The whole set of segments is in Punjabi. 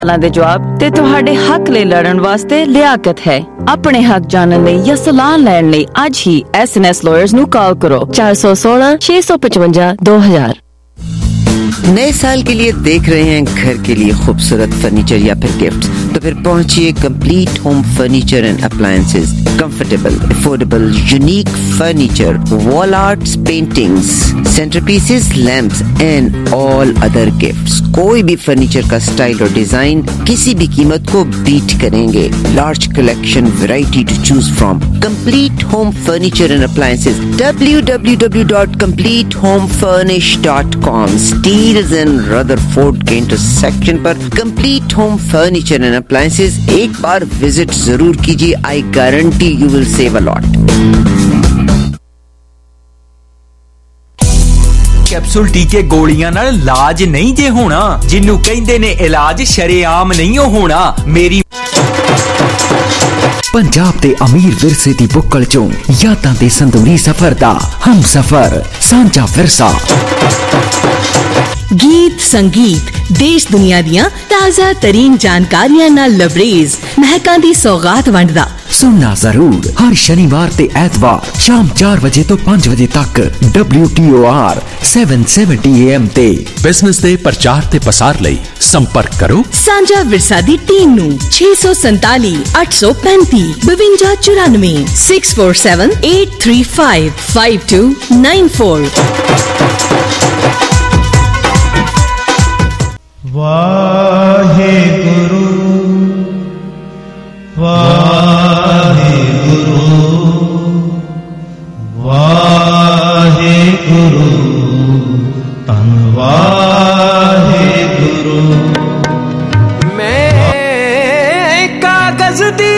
ਦੇ ਜਵਾਬ ਤੇ ਤੁਹਾਡੇ ਹੱਕ ਲਈ ਲੜਨ ਵਾਸਤੇ ਲਿਆਕਤ ਹੈ। ਆਪਣੇ ਹੱਕ ਜਾਣਨ ਲਈ ਜਾਂ ਸਲਾਹ ਲੈਣ ਲਈ ਅੱਜ ਹੀ SNS ਲਾਇਰਸ ਨੂੰ ਕਾਲ ਕਰੋ 416 655 2000। नए साल के लिए देख रहे हैं घर के लिए खूबसूरत फर्नीचर या फिर गिफ्ट, तो फिर पहुंचिए complete home furniture and appliances. Comfortable, affordable, unique furniture, wall arts, paintings, centrepieces, lamps and all other gifts. कोई भी फर्नीचर का स्टाइल और डिजाइन किसी भी कीमत को बीट करेंगे। Large collection, variety to choose from. Complete home furniture and appliances www.completehomefurnish.com। Steeles and Rutherford के इंटरसेक्शन पर complete home furniture and appliances एक बार विजिट जरूर कीजिए। I guarantee you will save a lot. Capsule टीके गोलियां नाल इलाज नहीं जे होना, जिन्नू कहंदे ने इलाज शरेआम नहीं होना। मेरी पंजाब दे अमीर विरसे दी बुक्कल चों यादां दे संदूरी सफर दा हम सफर सांझा विरसा। गीत संगीत देश दुनिया दियां ताजा तरीन जानकारियां नाल लबरेज महकां दी सौगात वंडदा। सुनना जरूर हर शनिवार ते ऐतवार शाम 4 बजे तो 5 बजे तक WTOR 770 AM ते। बिजनेस दे प्रचार ते पसार लई संपर्क करो सांझा विरसा दी टीम नू 647 835 5294 647 835 5294। वाहेगुरु वाहेगुरु वाहेगुरु धन वाहेगुरु। मैं कागज दी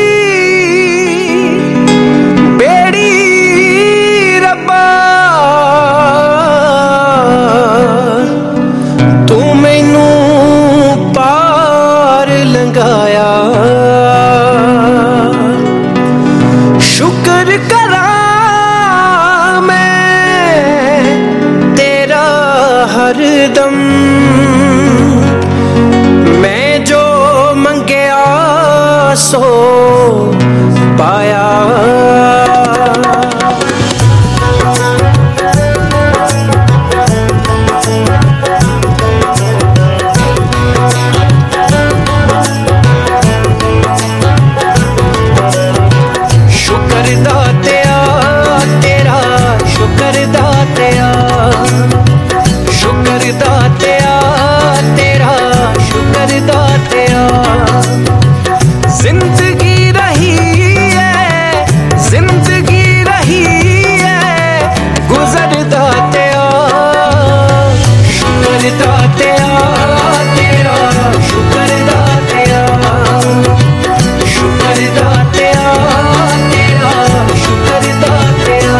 बेड़ी रब्बा तू मैनू पार लंघाया। शुक्र करा मैं तेरा हरदम, मैं जो मंगया सो पाया। जिंदगी रही है, जिंदगी रही है गुजरदा तेरा। शुक्र तेरा तेरा शुक्र तेरा, शुक्र तेरा तेरा शुक्र तेरा।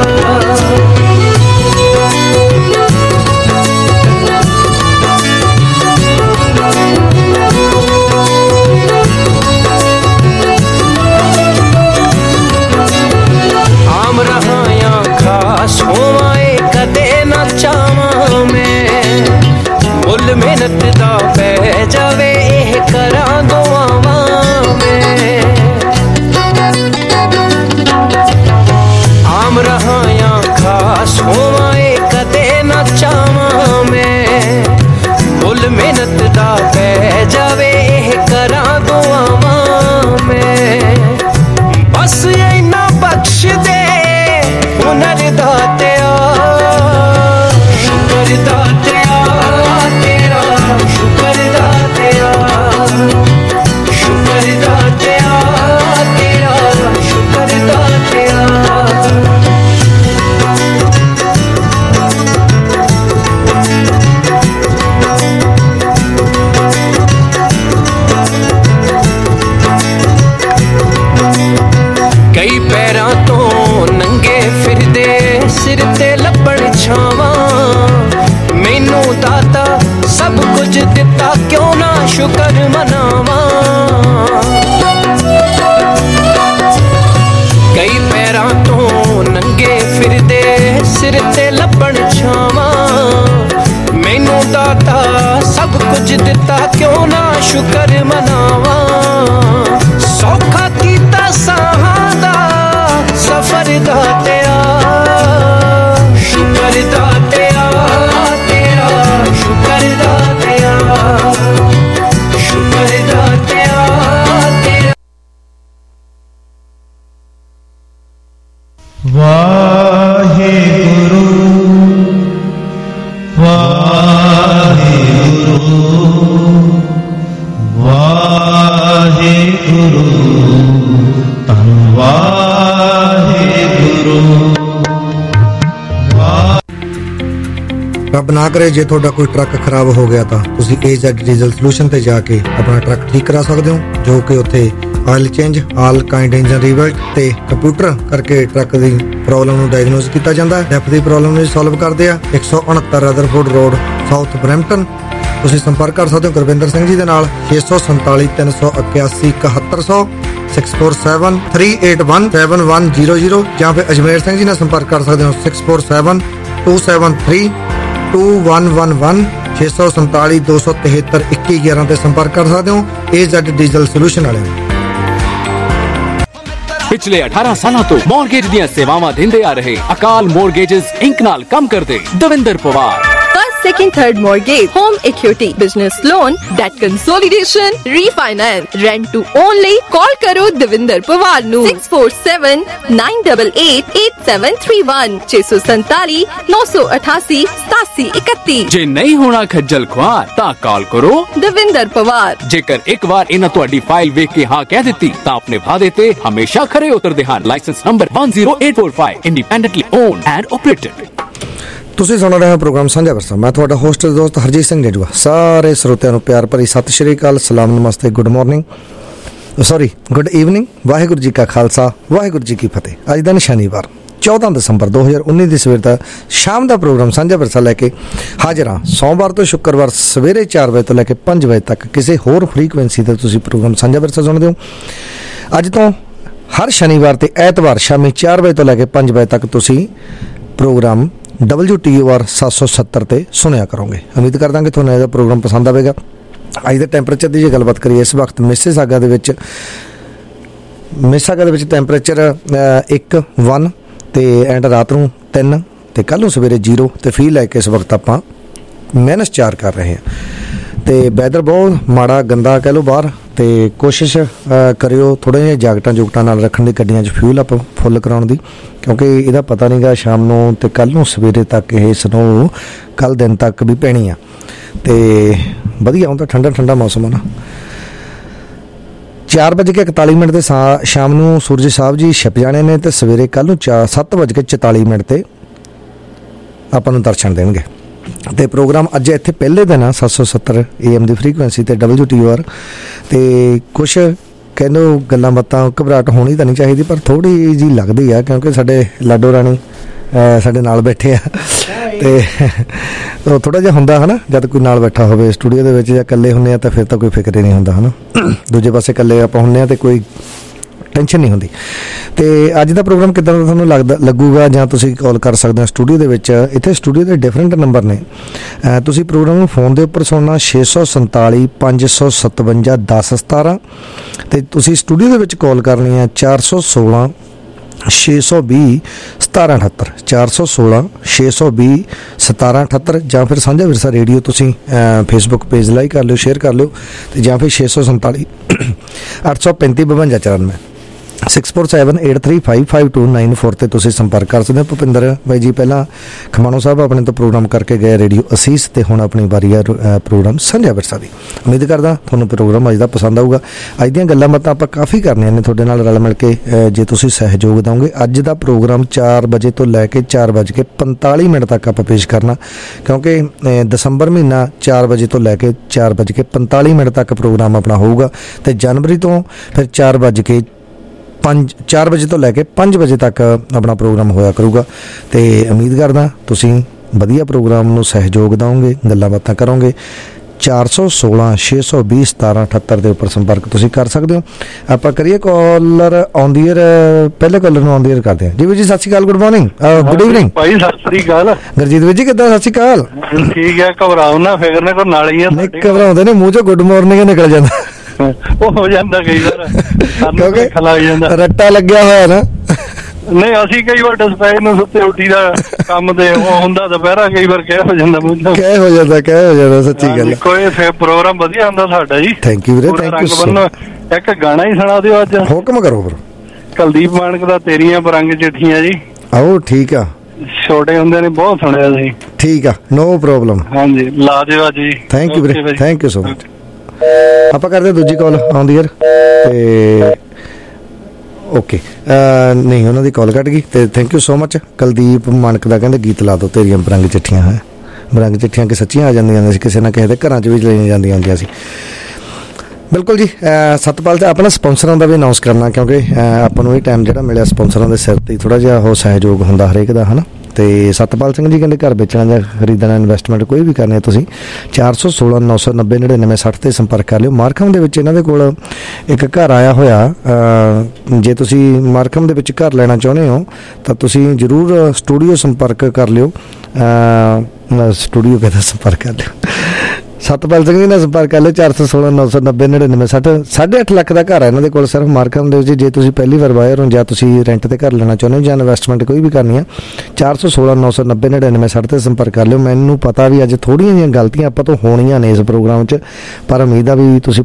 सोवाए कदे ना चावा मैं, मुल मेहनत दा पै जावे एह करा दुआवां मैं। आम रहा या खास होवाए कदे ना चावा मैं, मुल मेहनत दा पै जावे एह करा दुआवां मैं। बस इना बख्श दे हुनर दातिया, शुक्र दातिया तेरा शुक्र दातिया, शुक्र दातिया तेरा शुक्र दातिया। कई पैरां तो नंगे फिरदे सिर ते लब्बण छावां, मैनू दाता सब कुछ दिता क्यों ना शुक्र मनावां। कई पैरां तो नंगे फिरदे सिर ते लब्बण छावां, मैनू दाता सब कुछ दिता क्यों ना शुकर मनावा सौखा कीता साहां दा सफर दातिया शुकर दातिया तेरा शुकर दातिया शुकर दातिया तेरा। वाहेगुरु वाहेगुरु वाहेगुरु धन वाहेगुरु। ਰੱਬ ਨਾ ਕਰੇ ਜੇ ਤੁਹਾਡਾ ਕੋਈ ਟਰੱਕ ਖਰਾਬ ਹੋ ਗਿਆ ਤਾਂ ਤੁਸੀਂ AZ ਡੀਜ਼ਲ ਸੋਲੂਸ਼ਨ ਤੇ ਜਾ ਕੇ ਆਪਣਾ ਟਰੱਕ ਠੀਕ ਕਰਾ ਸਕਦੇ ਹੋ, ਜੋ ਕਿ ਉੱਥੇ oil change, all kind engine rebuilt ਤੇ ਕੰਪਿਊਟਰ ਕਰਕੇ ਟਰੱਕ ਦੀ ਪ੍ਰੋਬਲਮ ਨੂੰ ਡਾਇਗਨੋਸ ਕੀਤਾ ਜਾਂਦਾ ਹੈ। ਡੈਫ ਦੀ ਪ੍ਰੋਬਲਮ ਨੂੰ ਸੋਲਵ ਕਰਦੇ ਆ। 169 ਰਦਰਫੋਰਡ ਰੋਡ, ਸਾਊਥ ਬਰੈਂਪਟਨ। ਤੁਸੀਂ ਸੰਪਰਕ ਕਰ ਸਕਦੇ ਹੋ ਗੁਰਵਿੰਦਰ ਸਿੰਘ ਜੀ ਦੇ ਨਾਲ 647 381 7100 647-381-7100 ਜਾਂ ਫਿਰ ਅਜਮੇਰ ਸਿੰਘ ਜੀ ਨਾਲ ਸੰਪਰਕ ਕਰ ਸਕਦੇ ਹੋ 647-273-2111 647 273 2111 ਤੇ ਸੰਪਰਕ ਕਰ ਸਕਦੇ ਹੋ AZ ਡੀਜ਼ਲ ਸੋਲੂਸ਼ਨ ਵਾਲਿਆਂ ਨੂੰ। पिछले 18 सालों तो मॉर्गेज ਦੀਆਂ ਸੇਵਾਵਾਂ ਦਿੰਦੇ ਆ ਰਹੇ ਅਕਾਲ ਮੋਰਗੇजेस ਇੰਕ ਨਾਲ ਕੰਮ ਕਰਦੇ Davinder Pawar. Second, third mortgage, home equity, business loan, debt consolidation, refinance, rent to own ਲਈ call ਕਰੋ ਦਵਿੰਦਰ ਪਵਾਰ ਨੂੰ 6479888731 647 988 8731। ਜੇ ਨਹੀਂ ਹੋਣਾ ਖੱਜਲ ਖੁਆਰ ਤਾਂ ਕਾਲ ਕਰੋ ਦਵਿੰਦਰ ਪਵਾਰ। ਜੇਕਰ ਇੱਕ ਵਾਰ ਇਹਨਾਂ ਤੁਹਾਡੀ ਫਾਈਲ ਵੇਖ ਕੇ ਹਾਂ ਕਹਿ ਦਿੱਤੀ ਤਾਂ ਆਪਣੇ ਵਾਅਦੇ ਤੇ ਹਮੇਸ਼ਾ ਖਰੇ ਉਤਰਦੇ ਹਨ। Licence number 10845, independently owned and operated. ਤੁਸੀਂ ਸੁਣ ਰਹੇ ਹੋ ਪ੍ਰੋਗਰਾਮ ਸਾਂਝਾ ਵਰਸਾ। ਮੈਂ ਤੁਹਾਡਾ ਹੋਸਟ ਦੋਸਤ ਹਰਜੀਤ ਸਿੰਘ ਨੇਜੂਆ। ਸਾਰੇ ਸਰੋਤਿਆਂ ਨੂੰ ਪਿਆਰ ਭਰੀ ਸਤਿ ਸ਼੍ਰੀ ਅਕਾਲ, ਸਲਾਮ, namaste, good morning, good evening. Waheguru ji ਕਾ ਖਾਲਸਾ, ਵਾਹਿਗੁਰੂ ਜੀ ਕੀ ਫਤਿਹ। ਅੱਜ ਦਿਨ ਸ਼ਨੀਵਾਰ 14 ਦਸੰਬਰ 2019 ਦੀ ਸਵੇਰ ਦਾ ਸ਼ਾਮ ਦਾ ਪ੍ਰੋਗਰਾਮ ਸਾਂਝਾ ਵਰਸਾ ਲੈ ਕੇ ਹਾਜ਼ਰ ਹਾਂ। ਸੋਮਵਾਰ ਤੋਂ ਸ਼ੁੱਕਰਵਾਰ ਸਵੇਰੇ 4 ਵਜੇ ਤੋਂ ਲੈ ਕੇ 5 ਵਜੇ ਤੱਕ ਕਿਸੇ ਹੋਰ ਫ੍ਰੀਕੁਐਂਸੀ ਤੇ ਤੁਸੀਂ ਪ੍ਰੋਗਰਾਮ ਸਾਂਝਾ ਵਰਸਾ ਸੁਣਦੇ ਹੋ। ਅੱਜ ਤੋਂ ਹਰ ਸ਼ਨੀਵਾਰ ਤੇ ਐਤਵਾਰ ਸ਼ਾਮੀ 4 ਵਜੇ ਤੋਂ ਲੈ ਕੇ 5 ਵਜੇ ਤੱਕ ਤੁਸੀਂ ਪ੍ਰੋਗਰਾਮ WTOR 770 ਤੇ ਸੁਣਿਆ ਕਰੋਗੇ। ਉਮੀਦ ਕਰਦਾ ਕਿ ਤੁਹਾਨੂੰ ਇਹਦਾ ਪ੍ਰੋਗਰਾਮ ਪਸੰਦ ਆਵੇਗਾ। ਅੱਜ ਦੇ ਟੈਂਪਰੇਚਰ ਦੀ ਜੇ ਗੱਲਬਾਤ ਕਰੀਏ, ਇਸ ਵਕਤ ਮਿਸਿਸਾਗਾ ਦੇ ਵਿੱਚ ਟੈਂਪਰੇਚਰ 1 ਤੇ ਐਂਡ ਰਾਤ ਨੂੰ 3 ਤੇ ਕੱਲ ਨੂੰ ਸਵੇਰੇ 0 ਤੇ ਫੀਲ ਲੈ ਕੇ ਇਸ ਵਕਤ ਆਪਾਂ -4 ਕਰ ਰਹੇ ਹਾਂ। ਤੇ ਵੈਦਰ ਬਹੁਤ ਮਾੜਾ ਗੰਦਾ ਕਹਿ ਲਓ ਬਾਹਰ। ਤੇ ਕੋਸ਼ਿਸ਼ ਕਰਿਓ ਥੋੜ੍ਹਾ ਜਿਹਾ ਜਾਕਟਾਂ ਨਾਲ ਰੱਖਣ ਦੀ, ਗੱਡੀਆਂ 'ਚ ਫਿਊਲ ਅਪ ਫੁੱਲ ਕਰਾਉਣ ਦੀ, ਕਿਉਂਕਿ ਇਹਦਾ ਪਤਾ ਨਹੀਂਗਾ ਸ਼ਾਮ ਨੂੰ ਤੇ ਕੱਲ ਨੂੰ ਸਵੇਰੇ ਤੱਕ ਇਹ ਸਨੋ ਕੱਲ ਦਿਨ ਤੱਕ ਵੀ ਪੈਣੀ ਆ। ਤੇ ਵਧੀਆ ਹੁੰਦਾ, ਠੰਡਾ ਮੌਸਮ ਆ ਨਾ। 4:41 ਤੇ ਸ਼ਾਮ ਨੂੰ ਸੂਰਜ ਸਾਹਿਬ ਜੀ ਛਿਪ ਜਾਣੇ ਨੇ ਤੇ ਸਵੇਰੇ ਕੱਲ ਨੂੰ 7:44 ਤੇ ਆਪਾਂ ਨੂੰ ਦਰਸ਼ਨ ਦੇਣਗੇ। ਤੇ ਪ੍ਰੋਗਰਾਮ ਅੱਜ ਇੱਥੇ ਪਹਿਲੇ ਦਿਨ ਆ 770 AM ਦੀ ਫ੍ਰੀਕੁਐਂਸੀ ਤੇ WTOR ਤੇ ਕੁਛ ਕਹਿੰਦੇ ਗੱਲਾਂ ਬਾਤਾਂ ਘਬਰਾਹਟ ਹੋਣੀ ਤਾਂ ਨਹੀਂ ਚਾਹੀਦੀ, ਪਰ ਥੋੜੀ ਜੀ ਲੱਗਦੀ ਆ ਕਿਉਂਕਿ ਸਾਡੇ ਲਾਡੋ ਰਾਣੀ ਸਾਡੇ ਨਾਲ ਬੈਠੇ ਆ ਤੇ ਉਹ ਥੋੜਾ ਜਿਹਾ ਹੁੰਦਾ ਹੈ ਨਾ, ਜਦ ਕੋਈ ਨਾਲ ਬੈਠਾ ਹੋਵੇ ਸਟੂਡੀਓ ਦੇ ਵਿੱਚ ਜਾਂ ਇਕੱਲੇ ਹੁੰਦੇ ਆ ਤਾਂ ਫਿਰ ਤਾਂ ਕੋਈ ਫਿਕਰ ਹੀ ਨਹੀਂ ਹੁੰਦਾ ਹੈ ਨਾ। ਦੂਜੇ ਪਾਸੇ ਇਕੱਲੇ ਆਪਾਂ ਹੁੰਦੇ ਆ ਤੇ ਕੋਈ ਟੈਨਸ਼ਨ ਨਹੀਂ ਹੁੰਦੀ। ਤੇ ਅੱਜ ਦਾ ਪ੍ਰੋਗਰਾਮ ਕਿੱਦਾਂ ਦਾ ਤੁਹਾਨੂੰ ਲੱਗੂਗਾ ਜਾਂ ਤੁਸੀਂ ਕਾਲ ਕਰ ਸਕਦੇ ਹੋ ਸਟੂਡੀਓ ਦੇ ਵਿੱਚ। ਇੱਥੇ ਸਟੂਡੀਓ ਦੇ ਡਿਫਰੈਂਟ ਨੰਬਰ ਨੇ। ਤੁਸੀਂ ਪ੍ਰੋਗਰਾਮ ਨੂੰ ਫੋਨ ਦੇ ਉੱਪਰ ਸੁਣਨਾ 647 557 1017 ਤੇ ਤੁਸੀਂ ਸਟੂਡੀਓ ਦੇ ਵਿੱਚ ਕਾਲ ਕਰਨੀ ਹੈ 416 620 1778 416 620 1778 ਜਾਂ ਫਿਰ ਸਾਂਝਾ ਵਿਰਸਾ ਰੇਡੀਓ ਤੁਸੀਂ ਫੇਸਬੁੱਕ ਪੇਜ ਲਾਈਕ ਕਰ ਲਿਓ, ਸ਼ੇਅਰ ਕਰ ਲਿਓ ਤੇ ਜਾਂ ਫਿਰ 647 835 5294 6478355294 ਤੇ ਤੁਸੀਂ ਸੰਪਰਕ ਕਰ ਸਕਦੇ ਹੋ। ਭੁਪਿੰਦਰ ਬਾਈ ਜੀ ਪਹਿਲਾਂ ਖਮਾਣੋ ਸਾਹਿਬ ਆਪਣੇ ਤੋਂ ਪ੍ਰੋਗਰਾਮ ਕਰਕੇ ਗਏ ਰੇਡੀਓ ਅਸੀਸ ਤੇ ਹੁਣ ਆਪਣੀ ਵਾਰੀ ਆ ਪ੍ਰੋਗਰਾਮ ਸਾਂਝਾ ਵਿਰਸਾ ਦੀ। ਉਮੀਦ ਕਰਦਾ ਤੁਹਾਨੂੰ ਪ੍ਰੋਗਰਾਮ ਅੱਜ ਦਾ ਪਸੰਦ ਆਊਗਾ। ਅੱਜ ਦੀਆਂ ਗੱਲਾਂ ਬਾਤਾਂ ਆਪਾਂ ਕਾਫੀ ਕਰਨੀਆਂ ਨੇ ਤੁਹਾਡੇ ਨਾਲ ਰਲ ਮਿਲ ਕੇ, ਜੇ ਤੁਸੀਂ ਸਹਿਯੋਗ ਦਿਓਗੇ। ਅੱਜ ਦਾ ਪ੍ਰੋਗਰਾਮ 4 ਵਜੇ ਤੋਂ ਲੈ ਕੇ 4:45 ਤੱਕ ਆਪਾਂ ਪੇਸ਼ ਕਰਨਾ, ਕਿਉਂਕਿ ਦਸੰਬਰ ਮਹੀਨਾ 4 ਵਜੇ ਤੋਂ ਲੈ ਕੇ 4:45 ਤੱਕ ਪ੍ਰੋਗਰਾਮ ਆਪਣਾ ਹੋਊਗਾ ਤੇ ਜਨਵਰੀ ਤੋਂ ਫਿਰ 4 ਵਜੇ ਤੋਂ ਲੈ ਕੇ 5 ਵਜੇ ਤੱਕ ਆਪਣਾ ਪ੍ਰੋਗਰਾਮ ਹੋਇਆ ਕਰੂਗਾ। ਤੇ ਉਮੀਦ ਕਰਦਾ ਤੁਸੀਂ ਵਧੀਆ ਪ੍ਰੋਗਰਾਮ ਨੂੰ ਸਹਿਯੋਗ ਦਿਓਗੇ, ਗੱਲਾਂ ਬਾਤਾਂ ਕਰੋਗੇ। 416 620 1778 ਦੇ ਉੱਪਰ ਸੰਪਰਕ ਤੁਸੀਂ ਕਰ ਸਕਦੇ ਹੋ। ਆਪਾਂ ਕਰੀਏ ਕਾਲਰ ਆਨ ਦੀ ਏਅਰ, ਪਹਿਲੇ ਕਾਲਰ ਨੂੰ ਆਨ ਦੀ ਏਅਰ ਕਰਦੇ ਹਾਂ। ਜੀ ਵੀਰ ਜੀ Sat Sri Akal, good morning, good evening ਭਾਈ। ਸਤਿ ਸ਼੍ਰੀ ਅਕਾਲ ਗੁਰਜੀਤ ਵੀਰ ਜੀ, ਕਿੱਦਾਂ? ਸਤਿ ਸ਼੍ਰੀ ਅਕਾਲ। ਠੀਕ ਹੈ, ਘਬਰਾਓ ਨਾ, ਫਿਕਰ ਨਾ ਕਰੋ, ਨਾਲ ਹੀ ਆ। ਨਹੀਂ ਘਬਰਾਉਂਦੇ ਨੇ, ਮੂੰਹ ਚੋਂ ਗੁੱਡ ਮਾਰਨਿੰਗ ਨਿਕਲ ਜਾਂਦਾ। ਉਹ ਹੋ ਜਾਂਦਾ ਕਈ ਵਾਰ, ਕਿਉਂਕਿ ਲੱਗ ਜਾਂਦਾ, ਰੱਟਾ ਲੱਗਿਆ ਹੋਇਆ ਨਾ। ਨਹੀਂ ਅਸੀਂ ਕਈ ਵਾਰ ਡਿਸਪੈਚ ਨੂੰ ਸੁੱਤੇ ਉੱਠੀ ਦਾ ਕੰਮ ਤੇ ਉਹ ਹੁੰਦਾ ਦੁਪਹਿਰਾ, ਕਈ ਵਾਰ ਕਹਿ ਹੋ ਜਾਂਦਾ, ਕਹਿ ਹੋ ਜਾਂਦਾ, ਸੱਚੀ ਗੱਲ। ਕੋਈ ਪ੍ਰੋਗਰਾਮ ਵਧੀਆ ਹੁੰਦਾ ਸਾਡਾ ਜੀ। ਥੈਂਕ ਯੂ ਵੀਰੇ, ਥੈਂਕ ਯੂ ਸੋ ਮਚ। ਇੱਕ ਗਾਣਾ ਹੀ ਸੁਣਾ ਦਿਓ ਅੱਜ। ਹੁਕਮ ਕਰੋ ਵੀਰ। ਕੁਲਦੀਪ ਮਾਨਕ ਦਾ ਤੇਰੀਆਂ ਬਰੰਗ ਚਿੱਠੀਆਂ ਜੀ। ਆਓ ਠੀਕ ਆ, ਛੋਟੇ ਹੁੰਦੇ ਨੇ ਬਹੁਤ ਸੁਣਿਆ ਸੀ। ਠੀਕ ਆ, ਨੋ ਪ੍ਰੋਬਲਮ। ਹਾਂਜੀ ਲਾ ਦਿਓ ਅੱਜ ਜੀ। ਥੈਂਕ ਯੂ ਵੀਰੇ, ਥੈਂਕ ਯੂ ਸੋ ਮਚ। ਆਪਾਂ ਕਰਦੇ ਦੂਜੀ ਕਾਲ ਆਉਂਦੀ ਯਾਰ ਤੇ ਓਕੇ, ਨਹੀਂ ਉਹਨਾਂ ਦੀ ਕਾਲ ਕੱਟ ਗਈ ਤੇ thank you so much. Kuldeep Manak ਦਾ ਕਹਿੰਦੇ ਗੀਤ ਲਾ ਦਿਓ, ਤੇਰੀਆਂ ਬਰੰਗ ਚਿੱਠੀਆਂ ਹੈ। ਬਰੰਗ ਚਿੱਠੀਆਂ ਕਿ ਸੱਚੀਆਂ ਆ ਜਾਂਦੀਆਂ ਸੀ, ਕਿਸੇ ਨਾ ਕਿਸੇ ਦੇ ਘਰਾਂ 'ਚ ਵੀ ਲਈਆਂ ਜਾਂਦੀਆਂ ਹੁੰਦੀਆਂ ਸੀ। ਬਿਲਕੁਲ ਜੀ। ਸਤਪਾਲ ਤੇ ਆਪਣਾ ਸਪਾਂਸਰਾਂ ਦਾ ਵੀ ਅਨਾਉਂਸ ਕਰਨਾ, ਕਿਉਂਕਿ ਆਪਾਂ ਨੂੰ ਇਹ ਟਾਈਮ ਜਿਹੜਾ ਮਿਲਿਆ ਸਪਾਂਸਰਾਂ ਦੇ ਸਿਰ ਤੇ ਥੋੜਾ ਜਿਹਾ ਉਹ ਸਹਿਯੋਗ ਹੁੰਦਾ ਹਰੇਕ ਦਾ, ਹੈ ਨਾ। ਤੇ ਸਤਪਾਲ ਸਿੰਘ ਜੀ ਕਹਿੰਦੇ ਘਰ ਵੇਚਣਾ ਜਾਂ ਖਰੀਦਣਾ, ਇਨਵੈਸਟਮੈਂਟ ਕੋਈ ਵੀ ਕਰਨੀ ਹੈ ਤੁਸੀਂ 416 990 99 60 ਤੇ ਸੰਪਰਕ ਕਰ ਲਿਓ। ਮਾਰਕਮ ਦੇ ਵਿੱਚ ਇਹਨਾਂ ਦੇ ਕੋਲ ਇੱਕ ਘਰ ਆਇਆ ਹੋਇਆ। ਜੇ ਤੁਸੀਂ ਮਾਰਕਮ ਦੇ ਵਿੱਚ ਘਰ ਲੈਣਾ ਚਾਹੁੰਦੇ ਹੋ ਤਾਂ ਤੁਸੀਂ ਜ਼ਰੂਰ ਸਟੂਡੀਓ ਸੰਪਰਕ ਕਰ ਲਿਓ। ਸਟੂਡੀਓ ਕਹਿੰਦਾ ਸੰਪਰਕ ਕਰ ਲਿਓ, ਸਤਪਾਲ ਸਿੰਘ ਜੀ ਨਾਲ ਸੰਪਰਕ ਕਰ ਲਿਓ। 416 990 99 60। 8.5 ਲੱਖ ਦਾ ਘਰ ਹੈ ਇਹਨਾਂ ਦੇ ਕੋਲ ਸਿਰਫ ਮਾਰਕਮ ਦੇ ਵਿੱਚ। ਜੇ ਤੁਸੀਂ ਪਹਿਲੀ ਵਾਰ ਬਾਇਰ ਹੋ ਜਾਂ ਤੁਸੀਂ ਰੈਂਟ ਤੇ ਘਰ ਲੈਣਾ ਚਾਹੁੰਦੇ ਹੋ ਜਾਂ ਇਨਵੈਸਟਮੈਂਟ ਕੋਈ ਵੀ ਕਰਨੀ ਆ, 416 990 99 60 ਤੇ ਸੰਪਰਕ ਕਰ ਲਿਓ। ਮੈਨੂੰ ਪਤਾ ਵੀ ਅੱਜ ਥੋੜ੍ਹੀਆਂ ਜਿਹੀਆਂ ਗਲਤੀਆਂ ਆਪਾਂ ਤੋਂ ਹੋਣੀਆਂ ਨੇ ਇਸ ਪ੍ਰੋਗਰਾਮ 'ਚ, ਪਰ ਉਮੀਦ ਆ ਵੀ ਤੁਸੀਂ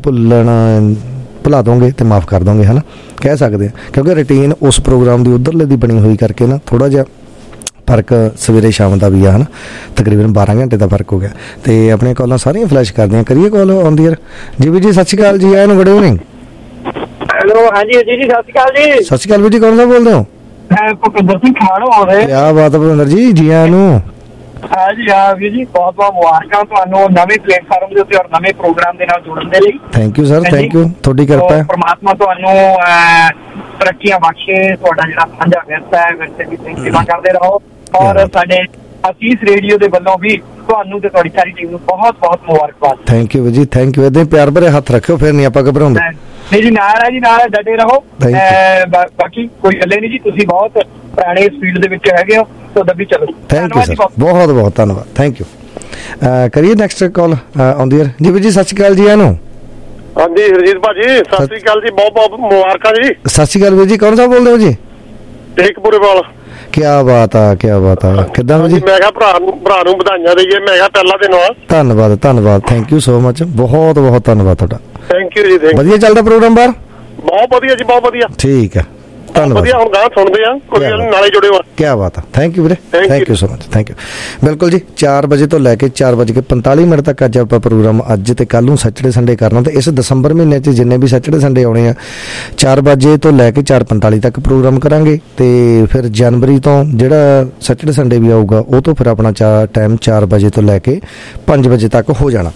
ਭੁਲਾ ਦੋਗੇ ਤੇ ਮਾਫ਼ ਕਰ ਦੋਗੇ, ਹੈ ਨਾ, ਕਹਿ ਸਕਦੇ ਹਾਂ। ਕਿਉਂਕਿ ਰੂਟੀਨ ਉਸ ਪ੍ਰੋਗਰਾਮ ਦੀ ਉੱਧਰਲੇ ਦੀ ਬਣੀ ਹੋਈ ਕਰਕੇ ਨਾ ਥੋੜ੍ਹਾ ਜਿਹਾ ਫਰਕ ਸਵੇਰੇ ਸ਼ਾਮ ਦਾ ਵੀ ਆ, ਹੈ ਨਾ, ਤਕਰੀਬਨ 12 ਘੰਟੇ ਦਾ ਫਰਕ ਹੋ ਗਿਆ। ਤੇ ਆਪਣੀਆਂ ਕਾਲਾਂ ਸਾਰੀਆਂ ਫਲੈਸ਼ ਕਰਦੀਆਂ। ਕਰੀਏ ਕਾਲ ਆਉਂਦੀ ਯਾਰ। ਜੀ ਵੀਰ ਜੀ ਸਤਿ ਸ਼੍ਰੀ ਅਕਾਲ ਜੀ, ਆਇਆਂ ਨੂੰ, ਗੁੱਡ ਈਵਨਿੰਗ। ਹੈਲੋ, ਹਾਂਜੀ ਜੀ, ਸਤਿ ਸ਼੍ਰੀ ਅਕਾਲ ਜੀ। ਸਤਿ ਸ਼੍ਰੀ ਅਕਾਲ ਵੀਰ ਜੀ, ਕੌਣ ਸਾਹਿਬ ਬੋਲਦੇ ਹੋ? ਭੁਪਿੰਦਰ ਸਿੰਘ ਖਾੜੋ ਹੋ ਰਹੇ। ਕਿਆ ਬਾਤ ਹੈ ਭੁਪਿੰਦਰ ਜੀ, ਜੀ ਆਇਆਂ ਨੂੰ। ਹਾਂਜੀ ਹਾਂ ਵੀਰ ਜੀ, ਬਹੁਤ ਬਹੁਤ ਮੁਬਾਰਕਾਂ ਤੁਹਾਨੂੰ ਨਵੇਂ ਪਲੇਟਫਾਰਮ ਦੇ ਉੱਤੇ ਔਰ ਨਵੇਂ ਪ੍ਰੋਗਰਾਮ ਦੇ ਨਾਲ ਜੁੜਨ ਦੇ ਲਈ। Thank you sir, thank you, ਤੁਹਾਡੀ ਕਿਰਪਾ ਹੈ। ਪਰਮਾਤਮਾ ਤੁਹਾਨੂੰ ਤਰੱਕੀਆਂ ਬਖਸ਼ੇ, ਤੁਹਾਡਾ ਜਿਹੜਾ ਸਾਂਝਾ ਵਿਰਸਾ ਹੈ ਵਿਰਸੇ ਦੀ ਸੇਵਾ ਕਰਦੇ ਰਹੋ। ਔਰ ਸਾਡੇ ਅਸੀਸ ਰੇਡੀਓ ਦੇ ਵੱਲੋਂ ਵੀ ਤੁਹਾਨੂੰ ਤੇ ਤੁਹਾਡੀ ਸਾਰੀ ਟੀਮ ਨੂੰ ਬਹੁਤ ਬਹੁਤ ਮੁਬਾਰਕਬਾਦ। ਥੈਂਕ ਯੂ ਜੀ, ਥੈਂਕ ਯੂ। ਏਦਾਂ ਪਿਆਰ ਭਰੇ ਹੱਥ ਰੱਖਿਓ, ਫਿਰ ਨਹੀਂ ਆਪਾਂ ਘਬਰਾਉਂਦੇ। ਨਹੀਂ ਜੀ, ਨਾਲ ਹੈ ਜੀ, ਨਾਲ ਡਟੇ ਰਹੋ। ਬਾਕੀ ਕੋਈ ਗੱਲੇ ਨਹੀਂ ਜੀ, ਤੁਸੀਂ ਬਹੁਤ ਪੁਰਾਣੇ ਇਸ ਫੀਲਡ ਦੇ ਵਿੱਚ ਹੈਗੇ ਹੋ, ਤਾਂ ਦੱਬੀ ਚਲੋ। ਥੈਂਕ ਯੂ ਸਰ, ਬਹੁਤ ਬਹੁਤ ਧੰਨਵਾਦ, ਥੈਂਕ ਯੂ। ਕਰੀਏ ਨੈਕਸਟ ਕਾਲ ਆਉਂਦੀ ਹੈ। ਜੀ ਵੀਰ ਜੀ ਸਤਿ ਸ਼੍ਰੀ ਅਕਾਲ ਜੀ, ਇਹਨੂੰ। ਹਾਂਜੀ ਹਰਜੀਤ ਭਾਜੀ, ਸਤਿ ਸ਼੍ਰੀ ਅਕਾਲ ਜੀ, ਬਹੁਤ ਬਹੁਤ ਮੁਬਾਰਕਾਂ ਜੀ। ਸਤਿ ਸ਼੍ਰੀ ਅਕਾਲ ਵੀਰ ਜੀ, ਕੌਣ ਸਾਹਿਬ ਬੋਲਦੇ ਹੋ ਜੀ? ਟੇਕਪੁਰੇ ਵਾਲ। ਕਿਆ ਬਾਤ ਆ, ਕਿਆ ਬਾਤ ਆ, ਕਿੱਦਾਂ ਜੀ? ਮੈਂ ਕਿਹਾ ਭਰਾ ਨੂੰ ਵਧਾਈਆਂ ਦੇਈਏ, ਮੈਂ ਕਿਹਾ ਪਹਿਲਾ ਦਿਨ ਆ। ਧੰਨਵਾਦ ਧੰਨਵਾਦ, ਥੈਂਕ ਯੂ ਸੋ ਮਚ, ਬਹੁਤ ਬਹੁਤ ਧੰਨਵਾਦ ਤੁਹਾਡਾ। ਥੈਂਕ ਯੂ ਜੀ, ਵਧੀਆ ਚੱਲਦਾ ਪ੍ਰੋਗਰਾਮ ਬਾਹਰ? ਬਹੁਤ ਵਧੀਆ ਜੀ, ਬਹੁਤ ਵਧੀਆ। ਠੀਕ ਹੈ, ਧੰਨਵਾਦ। ਵਧੀਆ, ਹੁਣ ਗਾਂ ਸੁਣਦੇ ਆ, ਕੋਈ ਨਾਲੇ ਜੁੜੇ ਹੋ। ਕਿਆ ਬਾਤ ਆ, ਥੈਂਕ ਯੂ ਵੀਰੇ, thank you so much, thank you. ਬਿਲਕੁਲ ਜੀ, 4 ਵਜੇ ਤੋਂ ਲੈ ਕੇ 4:45 ਤੱਕ ਅੱਜ ਆਪਾਂ ਪ੍ਰੋਗਰਾਮ ਅੱਜ ਤੇ ਕੱਲ੍ਹ ਨੂੰ ਸੈਚਰਡੇ ਸੰਡੇ ਕਰਨਾ। ਤੇ ਇਸ ਦਸੰਬਰ ਮਹੀਨੇ 'ਚ ਜਿੰਨੇ ਵੀ ਸੈਚਰਡੇ ਸੰਡੇ ਆਉਣੇ ਆ 4 ਵਜੇ ਤੋਂ ਲੈ ਕੇ 4:45 ਤੱਕ ਪ੍ਰੋਗਰਾਮ ਕਰਾਂਗੇ। ਤੇ ਫਿਰ ਜਨਵਰੀ ਤੋਂ ਜਿਹੜਾ ਸੈਚਰਡੇ ਸੰਡੇ ਵੀ ਆਊਗਾ ਉਹ ਤੋਂ ਫਿਰ ਆਪਣਾ ਟਾਈਮ 4 ਵਜੇ ਤੋਂ ਲੈ ਕੇ 5 ਵਜੇ ਤੱਕ ਹੋ ਜਾਣਾ।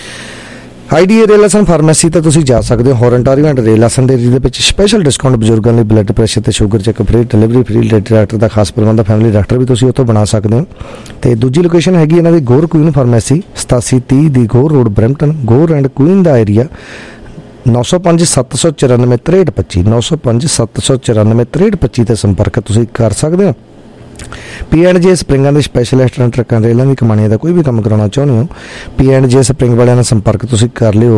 ਆਈਡੀਏ ਰੇਲਾਸਨ ਫਾਰਮੇਸੀ ਤੇ ਤੁਸੀਂ ਜਾ ਸਕਦੇ ਹੋ। ਹੋਰਨਟਾਰੀਓ ਐਂਡ ਰੇਲਾਸਨ ਦੇ ਜਿਹਦੇ ਵਿੱਚ ਸਪੈਸ਼ਲ ਡਿਸਕਾਊਂਟ ਬਜ਼ੁਰਗਾਂ ਲਈ ਬਲੱਡ ਪ੍ਰੈਸ਼ਰ ਤੇ sugar check free, delivery free, doctor ਦਾ ਖਾਸ ਪ੍ਰਬੰਧ, ਫੈਮਿਲੀ ਡਾਕਟਰ ਵੀ ਤੁਸੀਂ ਉੱਥੋਂ ਬਣਾ ਸਕਦੇ ਹੋ। ਤੇ ਦੂਜੀ ਲੋਕੇਸ਼ਨ ਹੈਗੀ ਇਹਨਾਂ ਦੀ Gore Queen pharmacy 8730 the Gore road, Brampton. Gore and Queen ਦਾ ਏਰੀਆ 905 794 6325 905 794 6325 ਤੇ ਸੰਪਰਕ ਤੁਸੀਂ ਕਰ ਸਕਦੇ ਹੋ। P&J ਸਪਰਿੰਗਾਂ ਦੇ ਸਪੈਸ਼ਲਿਸਟ ਟਰੱਕਾਂ ਰੇਲਾਂ ਦੀ ਕਮਾਣੀਆਂ ਦਾ ਕੋਈ ਵੀ ਕੰਮ ਕਰਾਉਣਾ ਚਾਹੁੰਦੇ ਹੋ, P&J ਸਪਰਿੰਗ ਵਾਲਿਆਂ ਨਾਲ ਸੰਪਰਕ ਤੁਸੀਂ ਕਰ ਲਿਓ।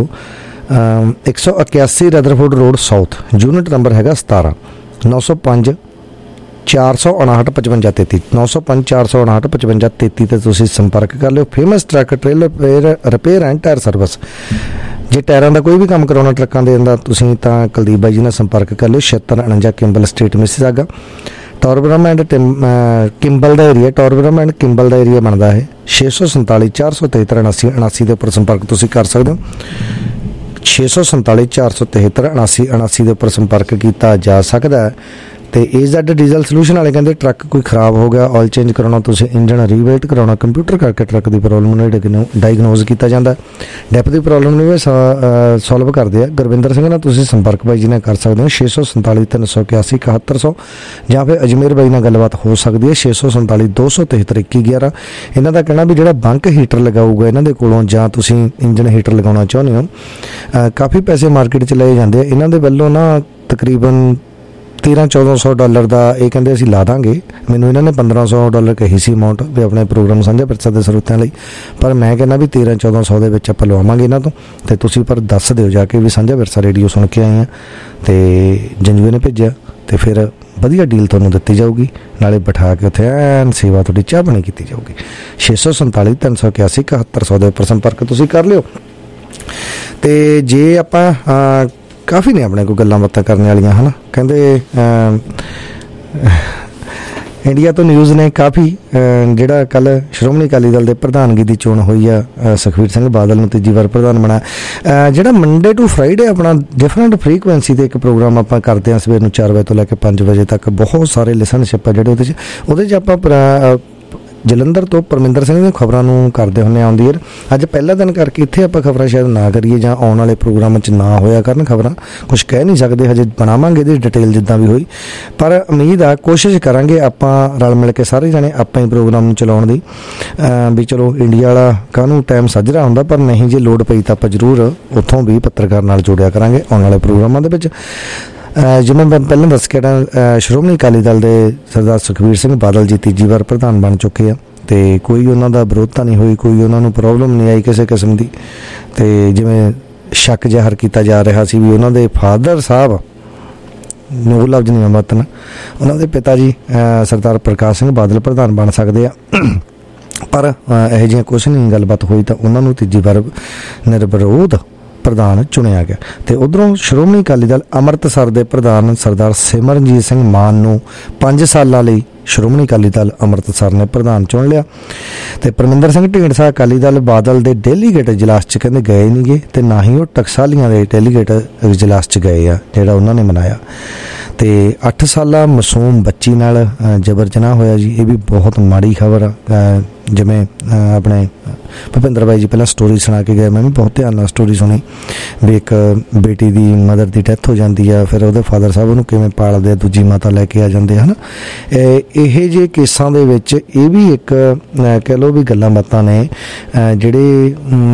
181 Rutherford road south, unit number ਹੈਗਾ 17 905 459 55 33 905 459 55 33 ਤੇ ਤੁਸੀਂ ਸੰਪਰਕ ਕਰ ਲਿਓ। Famous truck trailer repair and tyre service. ਜੇ ਟਾਇਰਾਂ ਦਾ ਕੋਈ ਵੀ ਕੰਮ ਕਰਾਉਣਾ ਟਰੱਕਾਂ ਦੇ ਅੰਦਰ ਤੁਸੀਂ ਤਾਂ ਕੁਲਦੀਪ ਬਾਈ ਜੀ ਨਾਲ ਸੰਪਰਕ ਕਰ ਲਿਓ। 7649 Kimble street, Mississauga. Torbram and Kimble ਦਾ ਏਰੀਆ, ਟੋਰਬਰਮ ਐਂਡ ਕਿੰਬਲ ਦਾ ਏਰੀਆ ਬਣਦਾ ਹੈ। 647 473 79 79 ਦੇ ਉੱਪਰ ਸੰਪਰਕ ਤੁਸੀਂ ਕਰ ਸਕਦੇ ਹੋ। 647 473 79 79 ਦੇ ਉੱਪਰ ਸੰਪਰਕ ਕੀਤਾ ਜਾ ਸਕਦਾ ਹੈ। ਤੇ AZ ਡੀਜ਼ਲ ਸੋਲੂਸ਼ਨ ਵਾਲੇ ਕਹਿੰਦੇ ਟਰੱਕ ਕੋਈ ਖਰਾਬ ਹੋ ਗਿਆ, ਆਇਲ ਚੇਂਜ ਕਰਾਉਣਾ, ਤੁਸੀਂ ਇੰਜਨ ਰੀਵੇਟ ਕਰਾਉਣਾ, ਕੰਪਿਊਟਰ ਕਰਕੇ ਟਰੱਕ ਦੀ ਪ੍ਰੋਬਲਮ ਨੂੰ ਡਾਇਗਨੋਜ਼ ਕੀਤਾ ਜਾਂਦਾ। ਡੈਪ ਦੀ ਪ੍ਰੋਬਲਮ ਨੂੰ ਵੀ ਸੋਲਵ ਕਰਦੇ ਆ। ਗੁਰਵਿੰਦਰ ਸਿੰਘ ਨਾਲ ਤੁਸੀਂ ਸੰਪਰਕ ਬਾਈ ਜੀ ਨਾਲ ਕਰ ਸਕਦੇ ਹੋ 647 381 7100, ਜਾਂ ਫਿਰ ਅਜਮੇਰ ਬਾਈ ਨਾਲ ਗੱਲਬਾਤ ਹੋ ਸਕਦੀ ਹੈ 647 273 2111। ਇਹਨਾਂ ਦਾ ਕਹਿਣਾ ਵੀ ਜਿਹੜਾ ਬੰਕ ਹੀਟਰ ਲਗਾਊਗਾ ਇਹਨਾਂ ਦੇ ਕੋਲੋਂ, ਜਾਂ ਤੁਸੀਂ ਇੰਜਨ ਹੀਟਰ ਲਗਾਉਣਾ ਚਾਹੁੰਦੇ ਹੋ, ਕਾਫੀ ਪੈਸੇ ਮਾਰਕੀਟ 'ਚ ਲਏ ਜਾਂਦੇ ਆ। ਇਹਨਾਂ ਦੇ ਵੱਲੋਂ ਨਾ ਤਕਰੀਬਨ $1300-1400 ਦਾ ਇਹ ਕਹਿੰਦੇ ਅਸੀਂ ਲਾ ਦਾਂਗੇ। ਮੈਨੂੰ ਇਹਨਾਂ ਨੇ $1500 ਕਹੀ ਸੀ ਅਮਾਊਂਟ ਵੀ ਆਪਣੇ ਪ੍ਰੋਗਰਾਮ ਸਾਂਝਾ ਵਿਰਸਾ ਦੇ ਸਰੋਤਿਆਂ ਲਈ, ਪਰ ਮੈਂ ਕਹਿੰਦਾ ਵੀ 1300-1400 ਦੇ ਵਿੱਚ ਆਪਾਂ ਲਵਾਵਾਂਗੇ ਇਹਨਾਂ ਤੋਂ। ਤੇ ਤੁਸੀਂ ਪਰ ਦੱਸ ਦਿਓ ਜਾ ਕੇ ਵੀ ਸਾਂਝਾ ਵਿਰਸਾ ਰੇਡੀਓ ਸੁਣ ਕੇ ਆਏ ਆ ਤੇ ਜੰਜੂਏ ਨੇ ਭੇਜਿਆ, ਤੇ ਫਿਰ ਵਧੀਆ ਡੀਲ ਤੁਹਾਨੂੰ ਦਿੱਤੀ ਜਾਊਗੀ, ਨਾਲੇ ਬਿਠਾ ਕੇ ਉੱਥੇ ਐਨ ਸੇਵਾ ਤੁਹਾਡੀ ਚਾਹ ਬਣੀ ਕੀਤੀ ਜਾਊਗੀ। 647 381 7100 ਦੇ ਉੱਪਰ ਸੰਪਰਕ ਤੁਸੀਂ ਕਰ ਲਿਓ। ਤੇ ਜੇ ਆਪਾਂ ਕਾਫੀ ਨੇ ਆਪਣੇ ਕੋਲ ਗੱਲਾਂ ਬਾਤਾਂ ਕਰਨ ਵਾਲੀਆਂ ਹੈ ਨਾ, ਕਹਿੰਦੇ ਇੰਡੀਆ ਤੋਂ ਨਿਊਜ਼ ਨੇ ਕਾਫੀ, ਜਿਹੜਾ ਕੱਲ ਸ਼੍ਰੋਮਣੀ ਅਕਾਲੀ ਦਲ ਦੇ ਪ੍ਰਧਾਨਗੀ ਦੀ ਚੋਣ ਹੋਈ ਆ, ਸੁਖਬੀਰ ਸਿੰਘ ਬਾਦਲ ਨੂੰ ਤੀਜੀ ਵਾਰ ਪ੍ਰਧਾਨ ਬਣਾਇਆ। ਜਿਹੜਾ ਮੰਡੇ ਟੂ ਫਰਾਈਡੇ ਆਪਣਾ ਡਿਫਰੈਂਟ ਫਰੀਕੁਐਂਸੀ 'ਤੇ ਇੱਕ ਪ੍ਰੋਗਰਾਮ ਆਪਾਂ ਕਰਦੇ ਹਾਂ ਸਵੇਰ ਨੂੰ 4 ਵਜੇ ਤੋਂ ਲੈ ਕੇ 5 ਵਜੇ ਤੱਕ। ਬਹੁਤ ਸਾਰੇ ਲਿਸਨਸ਼ਿਪ ਆ ਜਿਹੜੇ ਉਹਦੇ 'ਚ ਆਪਾਂ ਜਲੰਧਰ ਤੋਂ ਪਰਮਿੰਦਰ ਸਿੰਘ ਦੀਆਂ ਖਬਰਾਂ ਨੂੰ ਕਰਦੇ ਹੁੰਦੇ ਆਉਂਦੀ। ਅੱਜ ਪਹਿਲਾ ਦਿਨ ਕਰਕੇ ਇੱਥੇ ਆਪਾਂ ਖਬਰਾਂ ਸ਼ਾਇਦ ਨਾ ਕਰੀਏ, ਜਾਂ ਆਉਣ ਵਾਲੇ ਪ੍ਰੋਗਰਾਮਾਂ 'ਚ ਨਾ ਹੋਇਆ ਕਰਨ ਖਬਰਾਂ, ਕੁਛ ਕਹਿ ਨਹੀਂ ਸਕਦੇ ਹਜੇ, ਬਣਾਵਾਂਗੇ ਇਹਦੀ ਡਿਟੇਲ ਜਿੱਦਾਂ ਵੀ ਹੋਈ। ਪਰ ਉਮੀਦ ਆ, ਕੋਸ਼ਿਸ਼ ਕਰਾਂਗੇ ਆਪਾਂ ਰਲ ਮਿਲ ਕੇ ਸਾਰੇ ਜਾਣੇ ਆਪਾਂ ਹੀ ਪ੍ਰੋਗਰਾਮ ਨੂੰ ਚਲਾਉਣ ਦੀ। ਵੀ ਚਲੋ ਇੰਡੀਆ ਵਾਲਾ ਕਾਹਨੂੰ ਟਾਈਮ ਸਾਜਰਾ ਹੁੰਦਾ, ਪਰ ਨਹੀਂ ਜੇ ਲੋੜ ਪਈ ਤਾਂ ਆਪਾਂ ਜ਼ਰੂਰ ਉੱਥੋਂ ਵੀ ਪੱਤਰਕਾਰ ਨਾਲ ਜੋੜਿਆ ਕਰਾਂਗੇ ਆਉਣ ਵਾਲੇ ਪ੍ਰੋਗਰਾਮਾਂ ਦੇ ਵਿੱਚ। ਜਿਵੇਂ ਮੈਂ ਪਹਿਲਾਂ ਦੱਸ ਕੇ ਸ਼੍ਰੋਮਣੀ ਅਕਾਲੀ ਦਲ ਦੇ ਸਰਦਾਰ ਸੁਖਬੀਰ ਸਿੰਘ ਬਾਦਲ ਜੀ ਤੀਜੀ ਵਾਰ ਪ੍ਰਧਾਨ ਬਣ ਚੁੱਕੇ ਆ, ਤੇ ਕੋਈ ਉਹਨਾਂ ਦਾ ਵਿਰੋਧਤਾ ਨਹੀਂ ਹੋਈ, ਕੋਈ ਉਹਨਾਂ ਨੂੰ ਪ੍ਰੋਬਲਮ ਨਹੀਂ ਆਈ ਕਿਸੇ ਕਿਸਮ ਦੀ। ਤੇ ਜਿਵੇਂ ਸ਼ੱਕ ਜ਼ਾਹਰ ਕੀਤਾ ਜਾ ਰਿਹਾ ਸੀ ਵੀ ਉਹਨਾਂ ਦੇ ਫਾਦਰ ਸਾਹਿਬ ਨੂੰ ਲਫ਼ਜ਼ ਨਹੀਂ ਵਰਤਣਾ, ਉਹਨਾਂ ਦੇ ਪਿਤਾ ਜੀ ਸਰਦਾਰ ਪ੍ਰਕਾਸ਼ ਸਿੰਘ ਬਾਦਲ ਪ੍ਰਧਾਨ ਬਣ ਸਕਦੇ ਆ, ਪਰ ਇਹੋ ਜਿਹੀਆਂ ਕੁਛ ਨਹੀਂ ਗੱਲਬਾਤ ਹੋਈ, ਤਾਂ ਉਹਨਾਂ ਨੂੰ ਤੀਜੀ ਵਾਰ ਨਿਰਵਿਰੋਧ ਪ੍ਰਧਾਨ ਚੁਣਿਆ ਗਿਆ। ਤੇ ਉਧਰੋਂ ਸ਼੍ਰੋਮਣੀ ਅਕਾਲੀ ਦਲ ਅੰਮ੍ਰਿਤਸਰ ਦੇ ਪ੍ਰਧਾਨ ਸਰਦਾਰ ਸਿਮਰਨਜੀਤ ਸਿੰਘ ਮਾਨ ਨੂੰ 5 ਸਾਲਾਂ ਲਈ ਸ਼੍ਰੋਮਣੀ ਅਕਾਲੀ ਦਲ ਅੰਮ੍ਰਿਤਸਰ ਨੇ ਪ੍ਰਧਾਨ ਚੁਣ ਲਿਆ। ਤੇ ਪਰਮਿੰਦਰ ਸਿੰਘ ਢੀਂਡਸਾ ਅਕਾਲੀ ਦਲ ਬਾਦਲ ਦੇ ਡੈਲੀਗੇਟ ਇਜਲਾਸ 'ਚ ਕਹਿੰਦੇ ਗਏ ਨਹੀਂ ਗਏ, ਤੇ ਨਾ ਹੀ ਉਹ ਟਕਸਾਲੀਆਂ ਦੇ ਡੈਲੀਗੇਟ ਇਜਲਾਸ 'ਚ ਗਏ ਆ ਜਿਹੜਾ ਉਹਨਾਂ ਨੇ ਮਨਾਇਆ। ਤੇ 8 ਸਾਲਾ ਮਾਸੂਮ ਬੱਚੀ ਨਾਲ ਜਬਰ ਜਨਾਹ ਹੋਇਆ ਜੀ, ਇਹ ਵੀ ਬਹੁਤ ਮਾੜੀ ਖਬਰ ਆ। ਜਿਵੇਂ ਆਪਣੇ ਭੁਪਿੰਦਰ ਬਾਈ ਜੀ ਪਹਿਲਾਂ ਸਟੋਰੀ ਸੁਣਾ ਕੇ ਗਏ, ਮੈਂ ਵੀ ਬਹੁਤ ਧਿਆਨ ਨਾਲ ਸਟੋਰੀ ਸੁਣੀ ਵੀ ਇੱਕ ਬੇਟੀ ਦੀ ਮਦਰ ਦੀ ਡੈਥ ਹੋ ਜਾਂਦੀ ਆ, ਫਿਰ ਉਹਦੇ ਫਾਦਰ ਸਾਹਿਬ ਉਹਨੂੰ ਕਿਵੇਂ ਪਾਲਦੇ ਆ, ਦੂਜੀ ਮਾਤਾ ਲੈ ਕੇ ਆ ਜਾਂਦੇ ਹਨ। ਇਹ ਜਿਹੇ ਕੇਸਾਂ ਦੇ ਵਿੱਚ ਇਹ ਵੀ ਇੱਕ ਕਹਿ ਲਓ ਵੀ ਗੱਲਾਂ ਬਾਤਾਂ ਨੇ, ਜਿਹੜੇ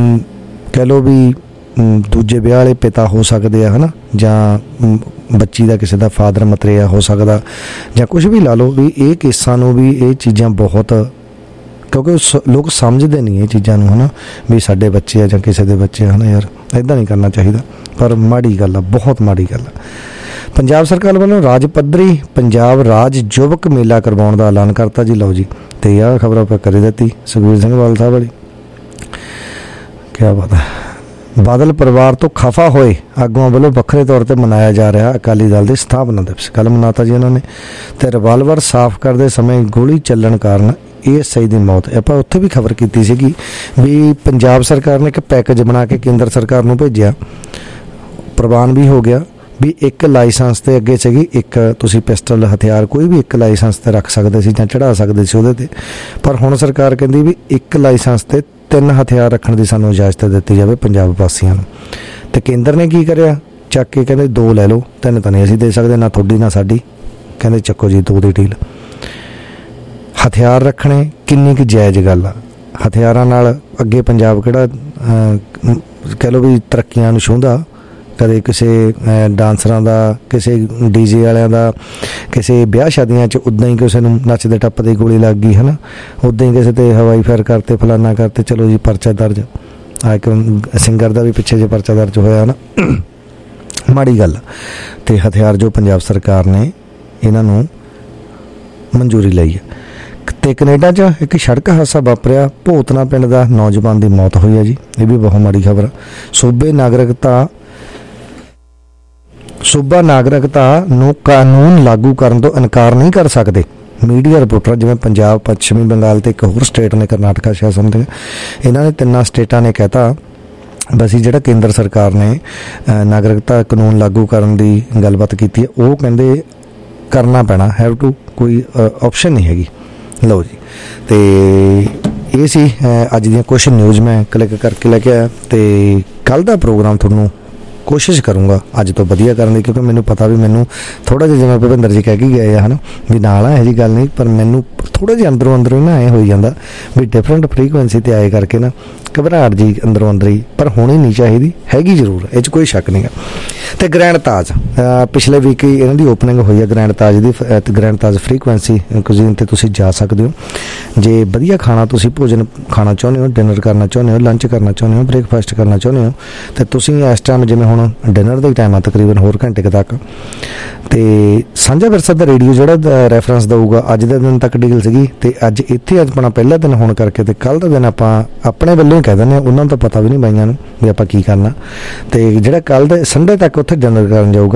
ਕਹਿ ਲਓ ਵੀ ਦੂਜੇ ਵਿਆਹ ਵਾਲੇ ਪਿਤਾ ਹੋ ਸਕਦੇ ਆ ਹੈ ਨਾ, ਜਾਂ ਬੱਚੀ ਦਾ ਕਿਸੇ ਦਾ ਫਾਦਰ ਮਤਰੇਆ ਹੋ ਸਕਦਾ, ਜਾਂ ਕੁਛ ਵੀ ਲਾ ਲਓ ਵੀ ਇਹ ਕੇਸਾਂ ਨੂੰ ਵੀ ਇਹ ਚੀਜ਼ਾਂ ਬਹੁਤ, ਕਿਉਂਕਿ ਲੋਕ ਸਮਝਦੇ ਨਹੀਂ ਇਹ ਚੀਜ਼ਾਂ ਨੂੰ ਹੈ ਨਾ, ਵੀ ਸਾਡੇ ਬੱਚੇ ਆ ਜਾਂ ਕਿਸੇ ਦੇ ਬੱਚੇ ਹਨ। ਯਾਰ ਇੱਦਾਂ ਨਹੀਂ ਕਰਨਾ ਚਾਹੀਦਾ, ਪਰ ਮਾੜੀ ਗੱਲ ਆ, ਬਹੁਤ ਮਾੜੀ ਗੱਲ ਆ। ਪੰਜਾਬ ਸਰਕਾਰ ਵੱਲੋਂ ਰਾਜ ਪੱਧਰੀ ਪੰਜਾਬ ਰਾਜ ਯੁਵਕ ਮੇਲਾ ਕਰਵਾਉਣ ਦਾ ਐਲਾਨ ਕਰਤਾ ਜੀ। ਲਓ ਜੀ, ਤੇ ਆਹ ਖਬਰ ਆਪਾਂ ਕਰ ਦਿੱਤੀ ਸੁਖਬੀਰ ਸਿੰਘ ਬਾਦਲ ਸਾਹਿਬ ਵਾਲੀ। ਕਿਆ ਬਾਤ ਹੈ। ਬਾਦਲ ਪਰਿਵਾਰ ਤੋਂ ਖਫਾ ਹੋਏ ਆਗੂਆਂ ਵੱਲੋਂ ਵੱਖਰੇ ਤੌਰ ਤੇ ਮਨਾਇਆ ਜਾ ਰਿਹਾ ਅਕਾਲੀ ਦਲ ਦੀ ਸਥਾਪਨਾ ਦਿਵਸ। ਕੱਲ੍ਹ ਮਨਾਤਾ ਜੀ ਇਹਨਾਂ ਨੇ। ਤੇ ਰਿਵਾਲਵਰ ਸਾਫ਼ ਕਰਦੇ ਸਮੇਂ ਗੋਲੀ ਚੱਲਣ ਕਾਰਨ ASI ਦੀ ਮੌਤ। ਆਪਾਂ ਉੱਥੇ ਵੀ ਖਬਰ ਕੀਤੀ ਸੀਗੀ ਵੀ ਪੰਜਾਬ ਸਰਕਾਰ ਨੇ ਇੱਕ ਪੈਕੇਜ ਬਣਾ ਕੇ ਕੇਂਦਰ ਸਰਕਾਰ ਨੂੰ ਭੇਜਿਆ, ਪ੍ਰਵਾਨ ਵੀ ਹੋ ਗਿਆ ਵੀ ਇੱਕ ਲਾਇਸੈਂਸ ਤੇ ਅੱਗੇ ਸੀਗੀ ਇੱਕ ਤੁਸੀਂ ਪਿਸਟਲ ਹਥਿਆਰ ਕੋਈ ਵੀ ਇੱਕ ਲਾਇਸੈਂਸ ਤੇ ਰੱਖ ਸਕਦੇ ਸੀ ਜਾਂ ਚੜਾ ਸਕਦੇ ਸੀ ਉਹਦੇ ਤੇ, ਪਰ ਹੁਣ ਸਰਕਾਰ ਕਹਿੰਦੀ ਵੀ ਇੱਕ ਲਾਇਸੈਂਸ ਤੇ 3 ਹਥਿਆਰ ਰੱਖਣ ਦੀ ਸਾਨੂੰ ਇਜਾਜ਼ਤ ਦਿੱਤੀ ਜਾਵੇ ਪੰਜਾਬ ਵਾਸੀਆਂ ਨੂੰ। ਤੇ ਕੇਂਦਰ ਨੇ ਕੀ ਕਰਿਆ, ਚੱਕ ਕੇ ਕਹਿੰਦੇ 2 ਲੈ ਲਓ, 3 ਤਾਂ ਨਹੀਂ ਅਸੀਂ ਦੇ ਸਕਦੇ, ਨਾ ਤੁਹਾਡੀ ਨਾ ਸਾਡੀ, ਕਹਿੰਦੇ ਚੱਕੋ ਜੀ 2 ਦੀ ਡੀਲ। ਹਥਿਆਰ ਰੱਖਣੇ ਕਿੰਨੀ ਕੁ ਜਾਇਜ਼ ਗੱਲ ਆ। ਹਥਿਆਰਾਂ ਨਾਲ ਅੱਗੇ ਪੰਜਾਬ ਕਿਹੜਾ ਕਹਿ ਲਓ ਵੀ ਤਰੱਕੀਆਂ ਨੂੰ ਛੂੰਹਦਾ, ਕਦੇ ਕਿਸੇ ਡਾਂਸਰਾਂ ਦਾ, ਕਿਸੇ DJ ਵਾਲਿਆਂ ਦਾ, ਕਿਸੇ ਵਿਆਹ ਸ਼ਾਦੀਆਂ 'ਚ ਉੱਦਾਂ ਹੀ ਕਿਸੇ ਨੂੰ ਨੱਚਦੇ ਟੱਪਦੇ ਗੋਲੀ ਲੱਗ ਗਈ ਹੈ ਨਾ, ਉੱਦਾਂ ਹੀ ਕਿਸੇ 'ਤੇ ਹਵਾਈ ਫਾਇਰ ਕਰਤੇ, ਫਲਾਨਾ ਕਰਤੇ, ਚਲੋ ਜੀ ਪਰਚਾ ਦਰਜ। ਆ ਇੱਕ ਸਿੰਗਰ ਦਾ ਵੀ ਪਿੱਛੇ ਜੇ ਪਰਚਾ ਦਰਜ ਹੋਇਆ ਨਾ, ਮਾੜੀ ਗੱਲ। ਤੇ ਹਥਿਆਰ ਜੋ ਪੰਜਾਬ ਸਰਕਾਰ ਨੇ ਇਹਨਾਂ ਨੂੰ ਮਨਜ਼ੂਰੀ ਲਈ ਹੈ। ਤੇ ਕੈਨੇਡਾ 'ਚ ਇੱਕ ਸੜਕ ਹਾਦਸਾ ਵਾਪਰਿਆ, ਭੋਤਨਾ ਪਿੰਡ ਦਾ ਨੌਜਵਾਨ ਦੀ ਮੌਤ ਹੋਈ ਹੈ ਜੀ, ਇਹ ਵੀ ਬਹੁਤ ਮਾੜੀ ਖਬਰ। ਸੂਬਾ ਨਾਗਰਿਕਤਾ ਨੂੰ ਕਾਨੂੰਨ ਲਾਗੂ ਕਰਨ ਤੋਂ ਇਨਕਾਰ ਨਹੀਂ ਕਰ ਸਕਦੇ। ਮੀਡੀਆ ਰਿਪੋਰਟਰ ਜਿਵੇਂ ਪੰਜਾਬ, ਪੱਛਮੀ ਬੰਗਾਲ ਤੇ ਇੱਕ ਹੋਰ ਸਟੇਟ ਨੇ ਕਰਨਾਟਕਾ ਸ਼ਾਇਦ ਸਮਝਦੇ, ਇਹਨਾਂ ਨੇ 3 ਸਟੇਟਾਂ ਨੇ ਕਹਿਤਾ ਬਸ ਜਿਹੜਾ ਕੇਂਦਰ ਸਰਕਾਰ ਨੇ ਨਾਗਰਿਕਤਾ ਕਾਨੂੰਨ ਲਾਗੂ ਕਰਨ ਦੀ ਗੱਲਬਾਤ ਕੀਤੀ ਹੈ, ਉਹ ਕਹਿੰਦੇ ਕਰਨਾ ਪੈਣਾ, ਹੈਵ ਟੂ, ਕੋਈ ਆਪਸ਼ਨ ਨਹੀਂ ਹੈਗੀ। ਲਓ ਜੀ, ਤੇ ਇਹ ਸੀ ਅੱਜ ਦੀਆਂ ਕੁਛ ਨਿਊਜ਼ ਮੈਂ ਕਲਿੱਕ ਕਰਕੇ ਲੈ ਕੇ ਆਇਆ। ਤੇ ਕੱਲ੍ਹ ਦਾ ਪ੍ਰੋਗਰਾਮ ਤੁਹਾਨੂੰ ਕੋਸ਼ਿਸ਼ ਕਰੂੰਗਾ ਅੱਜ ਤੋਂ ਵਧੀਆ ਕਰਨ ਦੀ, ਕਿਉਂਕਿ ਮੈਨੂੰ ਪਤਾ ਵੀ ਮੈਨੂੰ ਥੋੜ੍ਹਾ ਜਿਹਾ, ਜਿਵੇਂ ਭੁਪਿੰਦਰ ਜੀ ਕਹਿ ਕੇ ਗਏ ਆ, ਹੈ ਨਾ, ਵੀ ਨਾਲ ਆ ਇਹੋ ਜਿਹੀ ਗੱਲ ਨਹੀਂ, ਪਰ ਮੈਨੂੰ ਥੋੜ੍ਹਾ ਜਿਹਾ ਅੰਦਰੋਂ ਨਾ ਐਂ ਹੋਈ ਜਾਂਦਾ ਵੀ ਡਿਫਰੈਂਟ ਫਰੀਕੁਐਂਸੀ 'ਤੇ ਆਏ ਕਰਕੇ ਨਾ ਘਬਰਾਹਟ ਜੀ ਅੰਦਰੋਂ ਅੰਦਰ ਹੀ, ਪਰ ਹੋਣੀ ਨਹੀਂ ਚਾਹੀਦੀ, ਹੈਗੀ ਜ਼ਰੂਰ, ਇਹ 'ਚ ਕੋਈ ਸ਼ੱਕ ਨਹੀਂ ਹੈ। ਅਤੇ ਗ੍ਰੈਂਡ ਤਾਜ ਪਿਛਲੇ ਵੀਕ ਹੀ ਇਹਨਾਂ ਦੀ ਓਪਨਿੰਗ ਹੋਈ ਹੈ, ਗ੍ਰੈਂਡ ਤਾਜ ਦੀ। ਗ੍ਰੈਂਡ ਤਾਜ ਫਰੀਕੁਐਂਸੀ ਕੁਜ਼ੀਨ 'ਤੇ ਤੁਸੀਂ ਜਾ ਸਕਦੇ ਹੋ ਜੇ ਵਧੀਆ ਖਾਣਾ, ਤੁਸੀਂ ਭੋਜਨ ਖਾਣਾ ਚਾਹੁੰਦੇ ਹੋ, ਡਿਨਰ ਕਰਨਾ ਚਾਹੁੰਦੇ ਹੋ, ਲੰਚ ਕਰਨਾ ਚਾਹੁੰਦੇ ਹੋ, ਬ੍ਰੇਕਫਾਸਟ ਕਰਨਾ ਚਾਹੁੰਦੇ ਹੋ, ਅਤੇ ਤੁਸੀਂ ਇਸ ਟਾਈਮ, ਜਿਵੇਂ ਹੁਣ ਡਿਨਰ ਦਾ ਹੀ ਟਾਈਮ ਆ ਤਕਰੀਬਨ ਹੋਰ ਘੰਟੇ ਕੁ ਤੱਕ, ਅਤੇ ਸਾਂਝਾ ਵਿਰਸਾ ਦਾ ਰੇਡੀਓ ਜਿਹੜਾ ਰੈਫਰੈਂਸ ਦਊਗਾ ਅੱਜ ਦੇ ਦਿਨ ਤੱਕ ਡੀਲ ਸੀਗੀ, ਅਤੇ ਅੱਜ ਇੱਥੇ ਆਪਣਾ ਪਹਿਲਾ ਦਿਨ ਹੋਣ ਕਰਕੇ ਅਤੇ ਕੱਲ੍ਹ ਦਾ ਦਿਨ ਆਪਾਂ ਆਪਣੇ ਵੱਲੋਂ ਹੀ ਕਹਿ ਦਿੰਦੇ ਹਾਂ, ਉਹਨਾਂ ਨੂੰ ਤਾਂ ਪਤਾ ਵੀ ਨਹੀਂ ਬਾਈਆਂ ਨੂੰ ਵੀ ਆਪਾਂ ਕੀ ਕਰਨਾ। ਅਤੇ ਜਿਹੜਾ ਕੱਲ੍ਹ ਦੇ ਸੰਡੇ ਤੱਕ ਉੱਥੇ ਡਿਨਰ ਕਰਨ ਜਾਊਗਾ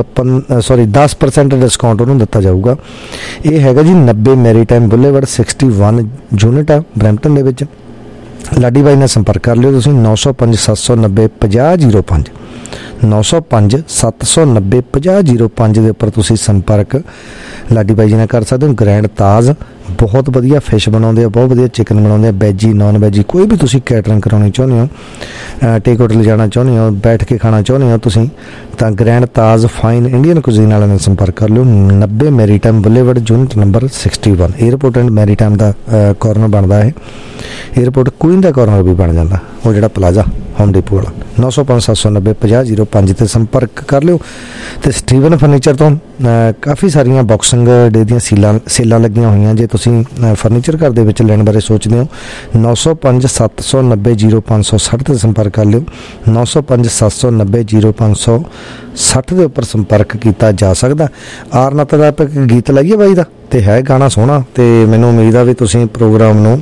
10% ਡਿਸਕਾਊਂਟ ਉਹਨੂੰ ਦਿੱਤਾ ਜਾਊਗਾ। ਇਹ ਹੈਗਾ ਜੀ 90 ਮੈਰੀਟਾਈਮ ਬੁਲੇਵਰਡ 61 ਯੂਨਿਟ ਆ ਬਰੈਂਪਟਨ ਦੇ ਵਿੱਚ। ਲਾਡੀ ਬਾਈ ਨਾਲ ਸੰਪਰਕ ਕਰ ਲਿਓ ਤੁਸੀਂ 905 790 5005 905 790 5005 ਦੇ ਉੱਪਰ ਤੁਸੀਂ ਸੰਪਰਕ ਲਾਡੀ ਬਾਈ ਜੀ ਨਾਲ ਕਰ ਸਕਦੇ ਹੋ। ਗ੍ਰੈਂਡ ਤਾਜ ਬਹੁਤ ਵਧੀਆ ਫਿਸ਼ ਬਣਾਉਂਦੇ ਆ, ਬਹੁਤ ਵਧੀਆ ਚਿਕਨ ਬਣਾਉਂਦੇ ਆ, ਵੈਜੀ ਨੋਨ ਵੈਜੀ ਕੋਈ ਵੀ ਤੁਸੀਂ ਕੈਟਰਿੰਗ ਕਰਾਉਣੀ ਚਾਹੁੰਦੇ ਹੋ, ਟੇਕ ਆਊਟ ਲਿਜਾਣਾ ਚਾਹੁੰਦੇ ਹੋ, ਬੈਠ ਕੇ ਖਾਣਾ ਚਾਹੁੰਦੇ ਹੋ ਤੁਸੀਂ, ਤਾਂ grand Taj fine Indian cuisine ਵਾਲਿਆਂ ਨਾਲ ਸੰਪਰਕ ਕਰ ਲਿਓ। 90 maritime boulevard unit number 61 airport and maritime ਦਾ ਕਾਰਨਰ ਬਣਦਾ ਹੈ। ਏਅਰਪੋਰਟ ਕੁਈਨ ਦਾ ਕਾਰਨਰ ਵੀ ਬਣ ਜਾਂਦਾ, ਉਹ ਜਿਹੜਾ ਪਲਾਜ਼ਾ ਹੋਮ ਡਿਪੂ ਵਾਲਾ। 905 790 5005 'ਤੇ ਸੰਪਰਕ ਕਰ ਲਿਓ। ਅਤੇ ਸਟੀਵਨ ਫਰਨੀਚਰ ਤੋਂ ਕਾਫੀ ਸਾਰੀਆਂ ਬਾਕਸਿੰਗ ਡੇ ਦੀਆਂ ਸੇਲਾਂ ਲੱਗੀਆਂ ਹੋਈਆਂ, ਜੇ ਤੁਸੀਂ ਫਰਨੀਚਰ ਘਰ ਦੇ ਵਿੱਚ ਲੈਣ ਬਾਰੇ ਸੋਚਦੇ ਹੋ 905 790 0560 'ਤੇ ਸੰਪਰਕ ਕਰ ਲਿਓ। 905 790 0560 ਦੇ ਉੱਪਰ ਸੰਪਰਕ ਕੀਤਾ ਜਾ ਸਕਦਾ। ਆਰਨਤ ਦਾ ਆਪਾਂ ਇੱਕ ਗੀਤ ਲਾਈਏ ਬਾਈ ਦਾ, ਅਤੇ ਹੈ ਗਾਣਾ ਸੋਹਣਾ, ਅਤੇ ਮੈਨੂੰ ਉਮੀਦ ਆ ਵੀ ਤੁਸੀਂ ਪ੍ਰੋਗਰਾਮ ਨੂੰ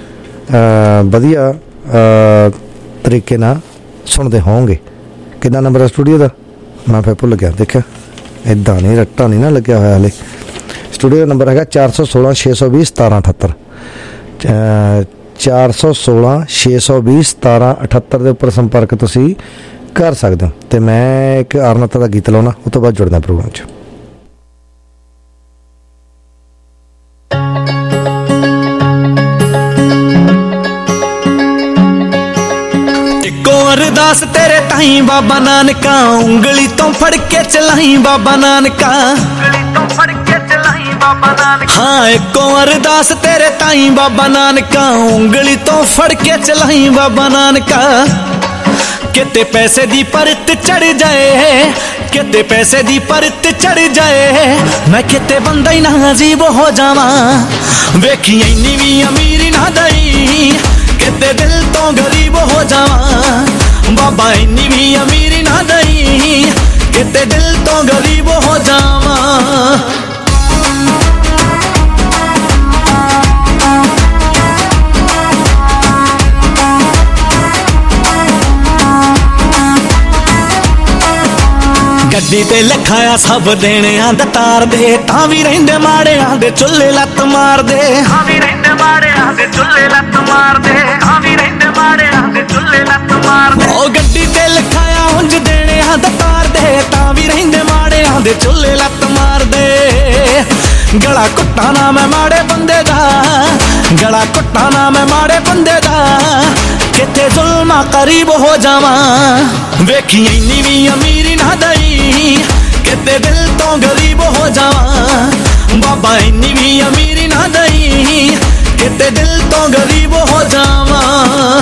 ਵਧੀਆ ਤਰੀਕੇ ਨਾਲ ਸੁਣਦੇ ਹੋਵੋਗੇ। ਕਿੰਨਾ ਨੰਬਰ ਹੈ ਸਟੂਡੀਓ ਦਾ, ਮੈਂ ਫਿਰ ਭੁੱਲ ਗਿਆ, ਦੇਖਿਆ ਇੱਦਾਂ ਨਹੀਂ, ਰੱਟਾ ਨਹੀਂ ਨਾ ਲੱਗਿਆ ਹੋਇਆ ਹਾਲੇ। ਸਟੂਡੀਓ ਦਾ ਨੰਬਰ ਹੈਗਾ 416 620 1778 416 620 1778 ਦੇ ਉੱਪਰ ਸੰਪਰਕ ਤੁਸੀਂ ਕਰ ਸਕਦੇ ਹੋ। ਅਤੇ ਮੈਂ ਇੱਕ ਆਰਨਤ ਦਾ ਗੀਤ ਲਾਉਣਾ, ਉਹ ਤੋਂ ਬਾਅਦ ਜੁੜਨਾ ਪ੍ਰੋਗਰਾਮ 'ਚ। ਅਰਦਾਸ ਤੇਰੇ ਤਾਈਂ ਬਾਬਾ ਨਾਨਕਾ, ਉਂਗਲੀ ਤੋਂ ਫੜ ਕੇ ਚਲਾਈ ਬਾਬਾ ਨਾਨਕਾ, ਉਂਗਲੀ ਤੋਂ ਫੜ ਕੇ ਚਲਾਈ ਬਾਬਾ ਨਾਨਕਾ। ਹਾਂ ਇੱਕੋ ਅਰਦਾਸ ਤੇਰੇ ਤਾਈਂ ਬਾਬਾ ਨਾਨਕਾ, ਉਂਗਲੀ ਤੋਂ ਫੜ ਕੇ ਚਲਾਈ ਬਾਬਾ ਨਾਨਕਾ। ਕਿਤੇ ਪੈਸੇ ਦੀ ਪਰਤ ਚੜ ਜਾਏ, ਕਿਤੇ ਪੈਸੇ ਦੀ ਪਰਤ ਚੜ ਜਾਏ, ਮੈਂ ਕਿਤੇ ਬੰਦਾ ਹੀ ਨਾ ਅਜੀਬ ਹੋ ਜਾਵਾਂ। ਵੇਖੀ ਇੰਨੀ ਵੀ ਅਮੀਰੀ ਨਾ ਦਈ, ਕਿਤੇ ਦਿਲ ਤੋਂ ਗਰੀਬ ਹੋ ਜਾਵਾਂ। ਬਾਬਾ ਇੰਨੀ ਵੀ ਅਮੀਰੀ ਨਾ ਦਈ, ਕਿਤੇ ਦਿਲ ਤੋਂ ਗਰੀਬ ਹੋ ਜਾਵਾਂ। ਗੱਡੀ ਤੇ ਲਿਖਾਇਆ ਸਭ ਦੇਣਿਆਂ ਦਾ ਤਾਰਦੇ, ਤਾਂ ਵੀ ਰਹਿੰਦੇ ਮਾੜਿਆਂ ਦੇ ਚੁੱਲ੍ਹੇ ਲੱਤ ਮਾਰਦੇ, ਤਾਂ ਵੀ ਰਹਿੰਦੇ ਮਾੜਿਆਂ ਦੇ ਚੁੱਲ੍ਹੇ ਲੱਤ ਮਾਰਦੇ, ਤਾਂ ਵੀ ਰਹਿੰਦੇ ਮਾੜਿਆਂ ਦੇ ਚੁੱਲ੍ਹੇ ਲੱਤ ਮਾਰਦੇ। ਉਹ ਗੱਡੀ ਤੇ ਲਿਖਾਇਆ ਉਂਝ ਦੇਣਿਆਂ ਦਾ ਤਾਰਦੇ, ਤਾਂ ਵੀ ਰਹਿੰਦੇ ਮਾੜਿਆਂ ਦੇ ਚੁੱਲ੍ਹੇ ਲੱਤ ਮਾਰਦੇ। ਗਲਾ ਘੁੱਟਾ ਨਾ ਮੈਂ ਮਾੜੇ ਬੰਦੇ ਦਾ, ਗਲਾ ਘੁੱਟਾ ਨਾ ਮੈਂ ਮਾੜੇ ਬੰਦੇ ਦਾ, ਕਿਤੇ ਜ਼ੁਲਮਾਂ ਕਰੀਬ ਹੋ ਜਾਵਾਂ। ਵੇਖੀ ਇੰਨੀ ਵੀ ਅਮੀਰੀ ਨਾ ਦਈ, ਕਿਤੇ ਦਿਲ ਤੋਂ ਗਰੀਬ ਹੋ ਜਾਵਾਂ। ਬਾਬਾ ਇੰਨੀ ਵੀ ਅਮੀਰੀ ਨਾ ਦਈ, ਕਿਤੇ ਦਿਲ ਤੋਂ ਗਰੀਬ ਹੋ ਜਾਵਾਂ।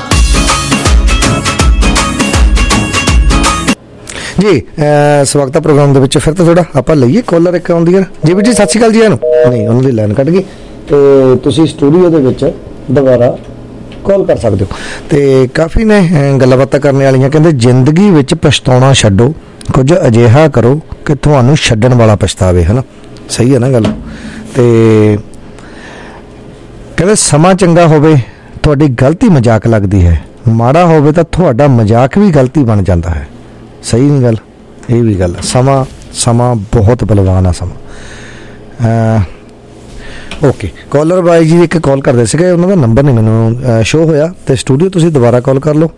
ਜੀ ਸਵਾਗਤ ਹੈ ਪ੍ਰੋਗਰਾਮ ਦੇ ਵਿੱਚ। ਫਿਰ ਤਾਂ ਥੋੜਾ ਆਪਾਂ ਲਈਏ ਕਾਲਰ ਇੱਕ ਆਉਂਦੀ ਹੈ ਜੀ। ਵੀ ਜੀ ਸਤਿ ਸ਼੍ਰੀ ਅਕਾਲ ਜੀ। ਇਹਨੂੰ ਨਹੀਂ, ਉਹਨਾਂ ਦੀ ਲਾਈਨ ਕੱਟ ਗਈ, ਅਤੇ ਤੁਸੀਂ ਸਟੂਡੀਓ ਦੇ ਵਿੱਚ ਦੁਬਾਰਾ ਕਾਲ ਕਰ ਸਕਦੇ ਹੋ। ਅਤੇ ਕਾਫੀ ਨੇ ਗੱਲਾਂ ਬਾਤਾਂ ਕਰਨ ਵਾਲੀਆਂ, ਕਹਿੰਦੇ ਜ਼ਿੰਦਗੀ ਵਿੱਚ ਪਛਤਾਉਣਾ ਛੱਡੋ, ਕੁਝ ਅਜਿਹਾ ਕਰੋ ਕਿ ਤੁਹਾਨੂੰ ਛੱਡਣ ਵਾਲਾ ਪਛਤਾਵੇ, ਹੈ ਨਾ। ਸਹੀ ਹੈ ਨਾ ਗੱਲ। ਅਤੇ ਕਹਿੰਦੇ ਸਮਾਂ ਚੰਗਾ ਹੋਵੇ ਤੁਹਾਡੀ ਗਲਤੀ ਮਜ਼ਾਕ ਲੱਗਦੀ ਹੈ, ਮਾੜਾ ਹੋਵੇ ਤਾਂ ਤੁਹਾਡਾ ਮਜ਼ਾਕ ਵੀ ਗਲਤੀ ਬਣ ਜਾਂਦਾ ਹੈ। ਸਹੀ ਨਹੀਂ ਗੱਲ, ਇਹ ਵੀ ਗੱਲ। ਸਮਾਂ ਬਹੁਤ ਬਲਵਾਨ ਆ ਸਮਾਂ। ਓਕੇ, ਕਾਲਰ ਬਾਈ ਜੀ ਇੱਕ ਕਾਲ ਕਰਦੇ ਸੀਗੇ, ਉਹਨਾਂ ਦਾ ਨੰਬਰ ਨਹੀਂ ਮੈਨੂੰ ਸ਼ੋ ਹੋਇਆ, ਤੇ ਸਟੂਡੀਓ ਤੁਸੀਂ ਦੁਬਾਰਾ ਕਾਲ ਕਰ ਲਓ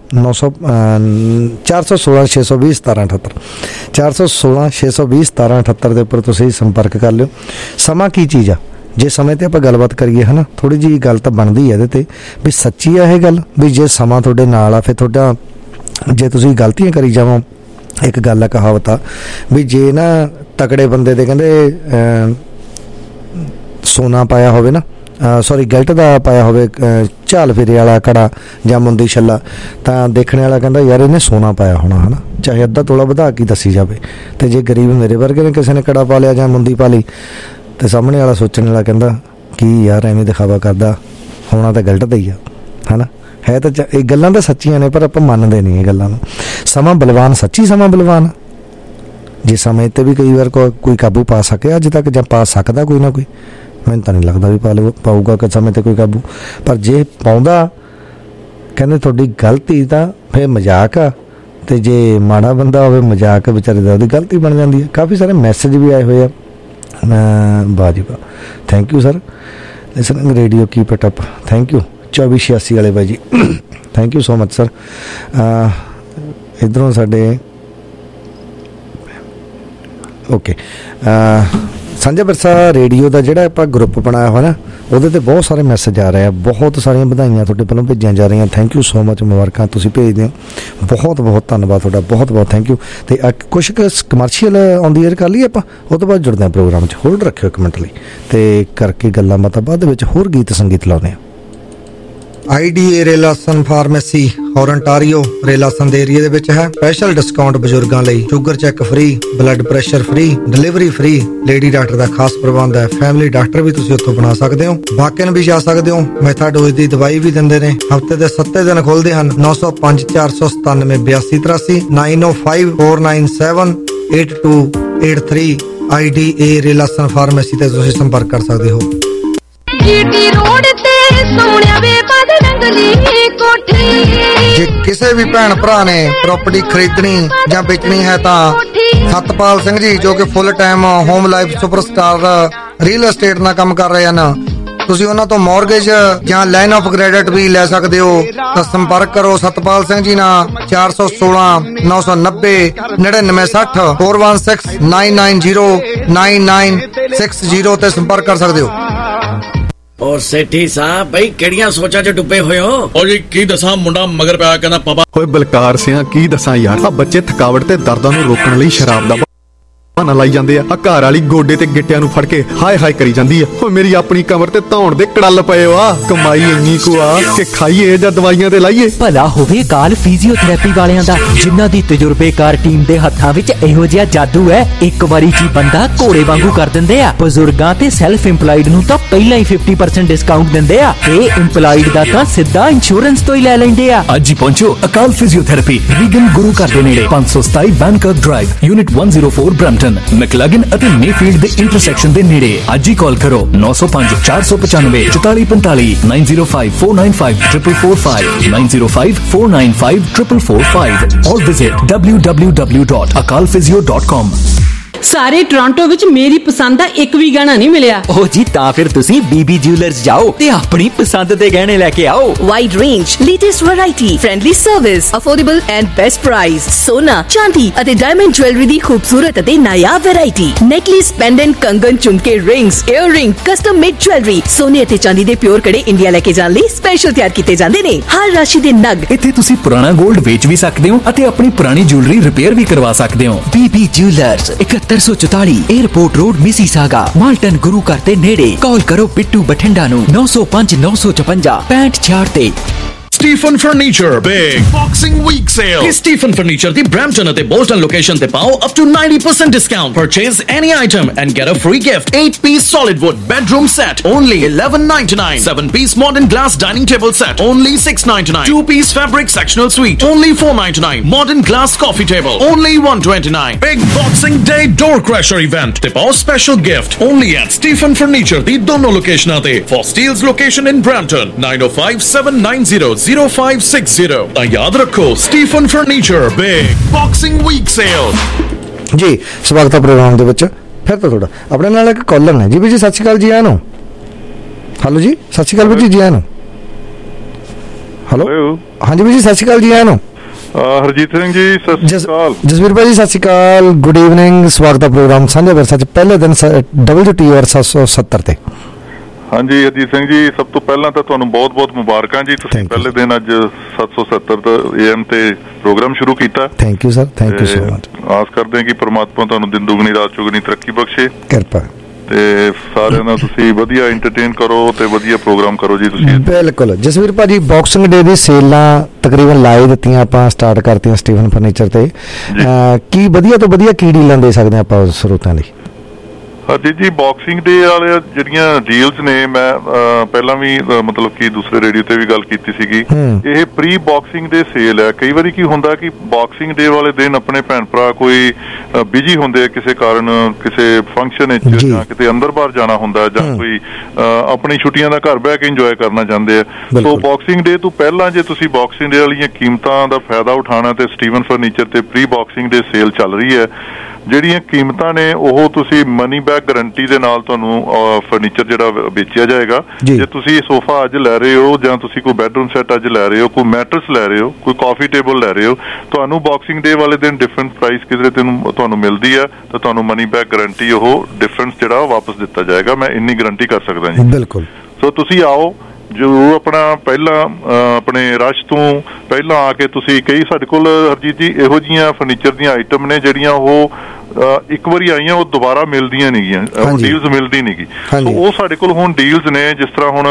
416 620 1778 416 620 1778 ਦੇ ਉੱਪਰ ਤੁਸੀਂ ਸੰਪਰਕ ਕਰ ਲਿਓ। ਸਮਾਂ ਕੀ ਚੀਜ਼ ਆ, ਜੇ ਸਮੇਂ ਤੇ ਆਪਾਂ ਗੱਲਬਾਤ ਕਰੀਏ ਹੈ ਨਾ, ਥੋੜੀ ਜਿਹੀ ਗੱਲ ਤਾਂ ਬਣਦੀ ਹੈ ਇਹਦੇ ਤੇ ਵੀ ਸੱਚੀ ਆ ਇਹ ਗੱਲ ਵੀ ਜੇ ਸਮਾਂ ਤੁਹਾਡੇ ਨਾਲ ਆ ਫਿਰ ਤੁਹਾਡਾ, ਜੇ ਤੁਸੀਂ ਗਲਤੀਆਂ ਕਰੀ ਜਾਵੋ, ਇੱਕ ਗੱਲ ਆ ਕਹਾਵਤ ਆ ਵੀ ਜੇ ਨਾ ਤਕੜੇ ਬੰਦੇ ਦੇ ਕਹਿੰਦੇ ਸੋਨਾ ਪਾਇਆ ਹੋਵੇ ਨਾ, ਸੌਰੀ ਗਿਲਟ ਦਾ ਪਾਇਆ ਹੋਵੇ ਝਾਲ ਫੇਰੇ ਵਾਲਾ ਕੜਾ ਜਾਂ ਮੁੰਦੀ ਛੱਲਾ, ਤਾਂ ਦੇਖਣ ਵਾਲਾ ਕਹਿੰਦਾ ਯਾਰ ਇਹਨੇ ਸੋਨਾ ਪਾਇਆ ਹੋਣਾ ਹੈ ਨਾ, ਚਾਹੇ ਅੱਧਾ ਤੋਲਾ ਵਧਾ ਕੇ ਦੱਸੀ ਜਾਵੇ। ਤੇ ਜੇ ਗਰੀਬ ਮੇਰੇ ਵਰਗੇ ਨੇ ਕਿਸੇ ਨੇ ਕੜਾ ਪਾ ਲਿਆ ਜਾਂ ਮੁੰਦੀ ਪਾ ਲਈ, ਤੇ ਸਾਹਮਣੇ ਵਾਲਾ ਸੋਚਣ ਵਾਲਾ ਕਹਿੰਦਾ ਕੀ ਯਾਰ ਐਵੇਂ ਦਿਖਾਵਾ ਕਰਦਾ, ਹੋਣਾ ਤਾਂ ਗਿਲਟ ਦਾ ਹੀ ਆ, ਹੈ ਨਾ। ਹੈ ਤਾਂ ਇਹ ਗੱਲਾਂ ਤਾਂ ਸੱਚੀਆਂ ਨੇ, ਪਰ ਆਪਾਂ ਮੰਨਦੇ ਨਹੀਂ ਇਹ ਗੱਲਾਂ ਨੂੰ। ਸਮਾਂ ਬਲਵਾਨ, ਸੱਚੀ ਸਮਾਂ ਬਲਵਾਨ, ਜੇ ਸਮੇਂ ਤੇ ਵੀ ਕਈ ਵਾਰ ਕੋਈ ਕਾਬੂ ਪਾ ਸਕਿਆ ਅੱਜ ਤੱਕ, ਜਾਂ ਪਾ ਸਕਦਾ ਕੋਈ ਨਾ ਕੋਈ, ਮੈਨੂੰ ਤਾਂ ਨਹੀਂ ਲੱਗਦਾ ਵੀ ਪਾਊਗਾ ਕਿ ਸਮੇਂ ਤੇ ਕੋਈ ਕਾਬੂ। ਪਰ ਜੇ ਪਾਉਂਦਾ, ਕਹਿੰਦੇ ਤੁਹਾਡੀ ਗਲਤੀ ਤਾਂ ਫਿਰ ਮਜ਼ਾਕ ਆ, ਤੇ ਜੇ ਮਾੜਾ ਬੰਦਾ ਹੋਵੇ ਮਜ਼ਾਕ ਵਿਚਾਰੇ ਦਾ ਉਹਦੀ ਗਲਤੀ ਬਣ ਜਾਂਦੀ ਹੈ। ਕਾਫੀ ਸਾਰੇ ਮੈਸੇਜ ਵੀ ਆਏ ਹੋਏ ਆ, ਵਾਹ ਜੀ ਵਾਹ, thank you sir, listening radio keep it up, thank you. 2486 ਵਾਲੇ ਬਾਈ ਜੀ, thank you so much sir. ਇੱਧਰੋਂ ਸਾਡੇ ਓਕੇ, ਸਾਂਝਾ ਵਿਰਸਾ ਰੇਡੀਓ ਦਾ ਜਿਹੜਾ ਆਪਾਂ ਗਰੁੱਪ ਬਣਾਇਆ ਹੋਇਆ ਨਾ, ਉਹਦੇ ਤੇ ਬਹੁਤ ਸਾਰੇ ਮੈਸੇਜ ਆ ਰਹੇ ਆ, ਬਹੁਤ ਸਾਰੀਆਂ ਵਧਾਈਆਂ ਤੁਹਾਡੇ ਵੱਲੋਂ ਭੇਜੀਆਂ ਜਾ ਰਹੀਆਂ, ਥੈਂਕ ਯੂ ਸੋ ਮਚ, ਮੁਬਾਰਕਾਂ ਤੁਸੀਂ ਭੇਜਦੇ ਹੋ, ਬਹੁਤ ਬਹੁਤ ਧੰਨਵਾਦ ਤੁਹਾਡਾ, ਬਹੁਤ ਬਹੁਤ ਥੈਂਕ ਯੂ। ਤੇ ਕੁਛ ਕਮਰਸ਼ੀਅਲ ਆਨ ਦੀ ਏਅਰ ਕਰ ਲਈਏ ਆਪਾਂ, ਉਹ ਤੋਂ ਬਾਅਦ ਜੁੜਦੇ ਹਾਂ ਪ੍ਰੋਗਰਾਮ 'ਚ, ਹੋਲਡ ਰੱਖਿਓ ਇੱਕ ਮਿੰਟ ਲਈ, ਤੇ ਕਰਕੇ ਗੱਲਾਂ ਬਾਤਾਂ ਬਾਅਦ ਵਿੱਚ ਹੋਰ ਗੀਤ ਸੰਗੀਤ ਲਾਉਂਦੇ ਹਾਂ। IDA ਰੇਲਾਸਨ ਫਾਰਮੇਸੀ ਔਰ ontario ਰੇਲਾਸਨ ਦੇ ਏਰੀਆ ਦੇ ਵਿੱਚ ਹੈ। ਸਪੈਸ਼ਲ ਡਿਸਕਾਊਂਟ ਬਜ਼ੁਰਗਾਂ ਲਈ, sugar check free, blood pressure free, delivery free, lady doctor ਦਾ ਖਾਸ ਪ੍ਰਬੰਧ ਹੈ, ਫੈਮਿਲੀ ਡਾਕਟਰ ਵੀ ਤੁਸੀਂ ਉੱਥੋਂ ਬਣਾ ਸਕਦੇ ਹੋ, ਵਾਕ-ਇਨ ਵੀ ਜਾ ਸਕਦੇ ਹੋ, ਮੈਥਾਡੋਜ਼ ਦੀ ਦਵਾਈ ਵੀ ਦਿੰਦੇ ਨੇ, ਹਫਤੇ ਦੇ 7 ਦਿਨ ਖੋਲਦੇ ਹਨ। 905 497 8283 905 497 8283 IDA ਰੇਲਾਸਨ ਫਾਰਮੇਸੀ ਤੇ ਤੁਸੀਂ ਸੰਪਰਕ ਕਰ ਸਕਦੇ ਹੋ। ਜੀਟੀ ਰੋਡ ਤੇ ਸੋਹਣਿਆ ਵੇ ਬਦ ਰੰਗਲੀ ਕੋਠੀ, ਜੇ ਕਿਸੇ ਵੀ ਭੈਣ ਭਰਾ ਨੇ ਪ੍ਰਾਪਰਟੀ ਖਰੀਦਣੀ ਜਾਂ ਵੇਚਣੀ ਹੈ ਤਾਂ ਸਤਪਾਲ ਸਿੰਘ ਜੀ, ਜੋ ਕਿ full time home life superstar real estate ਨਾਲ ਕੰਮ ਕਰ ਰਹੇ ਹਨ, ਤੁਸੀਂ ਉਹਨਾਂ ਤੋਂ ਮਾਰਗੇਜ ਜਾਂ ਲਾਈਨ ਆਫ ਕ੍ਰੈਡਿਟ ਵੀ ਲੈ ਸਕਦੇ ਹੋ। ਤਾਂ ਸੰਪਰਕ ਕਰੋ ਸਤਪਾਲ ਸਿੰਘ ਜੀ ਨਾਲ 416 990 9960 416 990 9960 ਤੇ ਸੰਪਰਕ ਕਰ ਸਕਦੇ ਹੋ। और सेठी साहब भाई केड़ियां सोचा च डुबे होए हो? और जी की दसा मुंडा मगर पिया कहंदा पापा होए बलकार सिया की दसा यार, आ बच्चे थकावट ते दर्दां नूं रोकण लई शराब दा ਨਾ ਲਾਈ ਜਾਂਦੇ ਆ, ਘਰ ਵਾਲੀ ਗੋਡੇ ਤੇ ਗਿੱਟਿਆਂ ਨੂੰ ਫੜ ਕੇ ਹਾਏ ਹਾਏ ਕਰੀ ਜਾਂਦੀ ਆ। ਓ ਮੇਰੀ ਆਪਣੀ ਕਮਰ ਤੇ ਧੌਣ ਦੇ ਕੜਲ ਪਏ ਆ, ਕਮਾਈ ਇੰਨੀ ਕੁ ਆ ਕਿ ਖਾਈਏ ਜਾਂ ਦਵਾਈਆਂ ਤੇ ਲਾਈਏ। ਭਲਾ ਹੋਵੇ ਕਾਲ ਫਿਜ਼ੀਓਥੈਰੇਪੀ ਵਾਲਿਆਂ ਦਾ, ਜਿਨ੍ਹਾਂ ਦੀ ਤਜਰਬੇਕਾਰ ਟੀਮ ਦੇ ਹੱਥਾਂ ਵਿੱਚ ਇਹੋ ਜਿਹਾ ਜਾਦੂ ਹੈ, ਇੱਕ ਵਾਰੀ ਚ ਬੰਦਾ ਘੋੜੇ ਵਾਂਗੂ ਕਰ ਦਿੰਦੇ ਆ। ਬਜ਼ੁਰਗਾਂ ਤੇ ਸੈਲਫ ਇੰਪਲਾਈਡ ਨੂੰ ਤਾਂ ਪਹਿਲਾਂ ਹੀ 50% ਡਿਸਕਾਊਂਟ ਦਿੰਦੇ ਆ, ਤੇ ਇੰਪਲਾਈਡ ਦਾ ਤਾਂ ਸਿੱਧਾ ਇੰਸ਼ੋਰੈਂਸ ਤੋਂ ਹੀ ਲੈ ਲੈਂਦੇ ਆ। ਅੱਜ ਹੀ ਪਹੁੰਚੋ ਅਕਾਲ ਫਿਜ਼ੀਓਥੈਰੇਪੀ, ਰੀਗਨ ਗੁਰੂ ਘਰ ਦੇ ਨੇੜੇ, 527 Vankirk drive, unit 104 Brampton, McLaughlin ਅਤੇ ਮੇਫੀਲਡ ਦੇ ਇੰਟਰਸੈਕਸ਼ਨ ਦੇ ਨੇੜੇ। ਅੱਜ ਹੀ ਕਾਲ ਕਰੋ 905 495 4445 905 495 4445 905 495 4445 or visit www.akalphysio.com। ਸਾਰੇ ਟੋਰਾਂਟੋ ਵਿੱਚ ਮੇਰੀ ਪਸੰਦ ਦਾ ਇੱਕ ਵੀ ਗਹਿਣਾ ਨਹੀਂ ਮਿਲਿਆ। ਓ ਜੀ ਤਾਂ ਫਿਰ ਤੁਸੀਂ BB ਜਿਊਲਰਸ ਜਾਓ ਤੇ ਆਪਣੀ ਪਸੰਦ ਦੇ ਗਹਿਣੇ ਲੈ ਕੇ ਆਓ। Wide range, latest variety, friendly service, affordable and best price, ਸੋਨਾ, ਚਾਂਦੀ ਅਤੇ ਡਾਇਮੰਡ ਜੁਐਲਰੀ ਦੀ ਖੂਬਸੂਰਤ ਅਤੇ ਨਾਯਾਬ ਵੈਰਾਈਟੀ, ਨੈਕਲੇਸ, ਪੈਂਡੈਂਟ, ਕੰਗਨ, ਝੁਮਕੇ, rings, earring, custom made jewellery, ਸੋਨੇ ਅਤੇ ਚਾਂਦੀ ਦੇ ਪਿਓਰ ਕੜੇ ਇੰਡੀਆ ਲੈ ਕੇ ਜਾਣ ਲਈ ਸਪੈਸ਼ਲ ਤਿਆਰ ਕੀਤੇ ਜਾਂਦੇ ਨੇ। ਹਰ ਰਾਸ਼ੀ ਦੇ ਨਗ ਇੱਥੇ ਤੁਸੀਂ ਪੁਰਾਣਾ 골ਡ ਵੇਚ ਵੀ ਸਕਦੇ ਹੋ ਅਤੇ ਆਪਣੀ ਪੁਰਾਣੀ ਜੁਐਲਰੀ ਰਿਪੇਅਰ ਵੀ ਕਰਵਾ ਸਕਦੇ ਹੋ। BB jewellers 7144 airport road, Mississauga, Malton ਗੁਰੂ ਘਰ ਦੇ ਨੇੜੇ। ਕਾਲ ਕਰੋ ਬਿੱਟੂ ਬਠਿੰਡਾ ਨੂੰ 905 956 6566 Stephen Furniture Big Boxing Week Sale। Stephen Furniture ਦੀ Brampton ਅਤੇ Boston ਲੋਕੇਸ਼ਨ ਤੇ ਪਾਓ up to 90% discount। Purchase any item and get a free gift। 8-piece solid wood bedroom set only $11.99। 7-piece modern glass dining table set only $6.99। 2-piece fabric sectional suite only $4.99। Modern glass coffee table only $129। Big Boxing Day door crusher event ਤੇ ਪਾਓ special gift only at Stephen Furniture ਦੀ ਦੋਨੋਂ ਲੋਕੇਸ਼ਨਾਂ ਤੇ। For Steele's location in Brampton 905 790 0560। ਤਾਂ ਯਾਦ ਰੱਖੋ Stephen furniture big boxing week sale. ਜੀ, ਸਵਾਗਤ ਹੈ ਪ੍ਰੋਗਰਾਮ ਦੇ ਵਿੱਚ ਫਿਰ ਤੋਂ ਤੁਹਾਡਾ। ਆਪਣੇ ਨਾਲ ਇੱਕ ਕਾਲਰ ਨੇ ਜੀ ਵੀ ਜੀ, ਸਤਿ ਸ਼੍ਰੀ ਅਕਾਲ ਜੀ। ਆਨੋ ਹੈਲੋ ਜੀ, ਸਤਿ ਸ਼੍ਰੀ ਅਕਾਲ ਵੀਰ ਜੀ, ਜੀ ਆਇਆਂ ਨੂੰ। ਹੈਲੋ, ਹਾਂਜੀ ਵੀਰ ਜੀ, ਸਤਿ ਸ਼੍ਰੀ ਅਕਾਲ, ਜੀ ਆਇਆਂ ਨੂੰ। ਹਰਜੀਤ ਸਿੰਘ ਜੀ, ਸਤਿ ਸ਼੍ਰੀ ਅਕਾਲ। ਜਸਵੀਰ ਭਾਈ ਜੀ, ਸਤਿ ਸ਼੍ਰੀ ਅਕਾਲ, ਗੁੱਡ ਈਵਨਿੰਗ। ਸਵਾਗਤ ਹੈ ਪ੍ਰੋਗਰਾਮ ਸਾਂਝਾ ਵਿਰਸਾ 'ਚ, ਪਹਿਲੇ ਦਿਨ WTR 770 ਤੇ। ਹਾਂਜੀ ਹਰਜੀਤ ਸਿੰਘ ਜੀ, ਸਭ ਤੋਂ ਪਹਿਲਾਂ ਤਾਂ ਤੁਹਾਨੂੰ ਬਹੁਤ ਬਹੁਤ ਮੁਬਾਰਕਾਂ ਜੀ, ਤੁਸੀਂ ਪਹਿਲੇ ਦਿਨ ਅੱਜ 770 AM ਤੇ ਪ੍ਰੋਗਰਾਮ ਸ਼ੁਰੂ ਕੀਤਾ। Thank you sir, thank you so much. ਆਸ ਕਰਦੇ ਹਾਂ ਕਿ ਪ੍ਰਮਾਤਮਾ ਤੁਹਾਨੂੰ ਦਿਨ ਦੁਗਣੀ ਰਾਤ ਚੌਗਣੀ ਤਰੱਕੀ ਬਖਸ਼ੇ, ਕਿਰਪਾ। ਤੇ ਸਾਰਿਆਂ ਨਾਲ ਤੁਸੀਂ ਵਧੀਆ ਐਂਟਰਟੇਨ ਕਰੋ ਤੇ ਵਧੀਆ ਪ੍ਰੋਗਰਾਮ ਕਰੋ ਜੀ ਤੁਸੀਂ। ਬਿਲਕੁਲ ਜਸਵੀਰ ਭਾਜੀ, ਬਾਕਸਿੰਗ ਡੇ ਦੀ ਸੇਲਾਂ ਤਕਰੀਬਨ ਲਾਏ ਦਿੱਤੀਆਂ, ਆਪਾਂ ਸਟਾਰਟ ਕਰਤੀਆਂ ਸਟੀਫਨ ਫਰਨੀਚਰ ਤੇ। ਕੀ ਵਧੀਆ ਤੋਂ ਵਧੀਆ ਕੀ ਡੀਲਾਂ ਦੇ ਸਕਦੇ ਆਪਾਂ ਸਰੋਤਾਂ ਲਈ? ਹਾਂਜੀ ਜੀ, ਬਾਕਸਿੰਗ ਡੇ ਵਾਲੇ ਜਿਹੜੀਆਂ ਡੀਲਸ ਨੇ, ਮੈਂ ਪਹਿਲਾਂ ਵੀ ਮਤਲਬ ਕਿ ਦੂਸਰੇ ਰੇਡੀਓ ਤੇ ਵੀ ਗੱਲ ਕੀਤੀ ਸੀਗੀ, ਇਹ ਪ੍ਰੀ ਬਾਕਸਿੰਗ ਡੇ ਸੇਲ ਹੈ। ਕਈ ਵਾਰੀ ਕੀ ਹੁੰਦਾ ਕਿ ਬਾਕਸਿੰਗ ਡੇ ਵਾਲੇ ਦਿਨ ਆਪਣੇ ਭੈਣ ਭਰਾ ਕੋਈ ਬਿਜੀ ਹੁੰਦੇ ਆ ਕਿਸੇ ਕਾਰਨ, ਕਿਸੇ ਫੰਕਸ਼ਨ ਵਿੱਚ ਜਾਂ ਕਿਤੇ ਅੰਦਰ ਬਾਹਰ ਜਾਣਾ ਹੁੰਦਾ, ਜਾਂ ਕੋਈ ਆਪਣੀ ਛੁੱਟੀਆਂ ਦਾ ਘਰ ਬਹਿ ਕੇ ਇੰਜੋਏ ਕਰਨਾ ਚਾਹੁੰਦੇ ਆ। ਸੋ ਬਾਕਸਿੰਗ ਡੇ ਤੋਂ ਪਹਿਲਾਂ ਜੇ ਤੁਸੀਂ ਬਾਕਸਿੰਗ ਡੇ ਵਾਲੀਆਂ ਕੀਮਤਾਂ ਦਾ ਫਾਇਦਾ ਉਠਾਉਣਾ ਤੇ ਸਟੀਵਨ ਫਰਨੀਚਰ ਤੇ ਪ੍ਰੀ ਬਾਕਸਿੰਗ ਡੇ ਸੇਲ ਚੱਲ ਰਹੀ ਹੈ। ਜਿਹੜੀਆਂ ਕੀਮਤਾਂ ਨੇ ਉਹ ਤੁਸੀਂ ਮਨੀ ਬੈਕ ਗਰੰਟੀ ਦੇ ਨਾਲ ਤੁਹਾਨੂੰ ਫਰਨੀਚਰ ਜਿਹੜਾ ਵੇਚਿਆ ਜਾਏਗਾ। ਜੇ ਤੁਸੀਂ ਸੋਫਾ ਅੱਜ ਲੈ ਰਹੇ ਹੋ, ਜਾਂ ਤੁਸੀਂ ਕੋਈ ਬੈਡਰੂਮ ਸੈੱਟ ਅੱਜ ਲੈ ਰਹੇ ਹੋ, ਕੋਈ ਮੈਟਰਸ ਲੈ ਰਹੇ ਹੋ, ਕੋਈ ਕਾਫੀ ਟੇਬਲ ਲੈ ਰਹੇ ਹੋ, ਤੁਹਾਨੂੰ ਬਾਕਸਿੰਗ ਡੇ ਵਾਲੇ ਦਿਨ ਡਿਫਰੈਂਟ ਪ੍ਰਾਈਸ ਕਿਤੇ ਤੁਹਾਨੂੰ ਮਿਲਦੀ ਹੈ ਤਾਂ ਤੁਹਾਨੂੰ ਮਨੀ ਬੈਕ ਗਰੰਟੀ ਉਹ ਡਿਫਰੈਂਸ ਜਿਹੜਾ ਵਾਪਸ ਦਿੱਤਾ ਜਾਏਗਾ। ਮੈਂ ਇੰਨੀ ਗਰੰਟੀ ਕਰ ਸਕਦਾ ਜੀ। ਬਿਲਕੁਲ। ਸੋ ਤੁਸੀਂ ਆਓ ਜ਼ਰੂਰ, ਆਪਣਾ ਪਹਿਲਾਂ ਆਪਣੇ ਰਸ਼ ਤੋਂ ਪਹਿਲਾਂ ਆ ਕੇ ਤੁਸੀਂ, ਕਈ ਸਾਡੇ ਕੋਲ ਹਰਜੀਤ ਜੀ ਇਹੋ ਜਿਹੀਆਂ ਫਰਨੀਚਰ ਦੀਆਂ ਆਈਟਮ ਨੇ ਜਿਹੜੀਆਂ ਉਹ ਇੱਕ ਵਾਰੀ ਆਈਆਂ ਉਹ ਦੁਬਾਰਾ ਮਿਲਦੀਆਂ ਨਹੀਂ ਗੀਆਂ, ਡੀਲਸ ਮਿਲਦੀ ਨਹੀਂ ਗੀ। ਉਹ ਸਾਡੇ ਕੋਲ ਹੁਣ ਡੀਲਸ ਨੇ, ਜਿਸ ਤਰ੍ਹਾਂ ਹੁਣ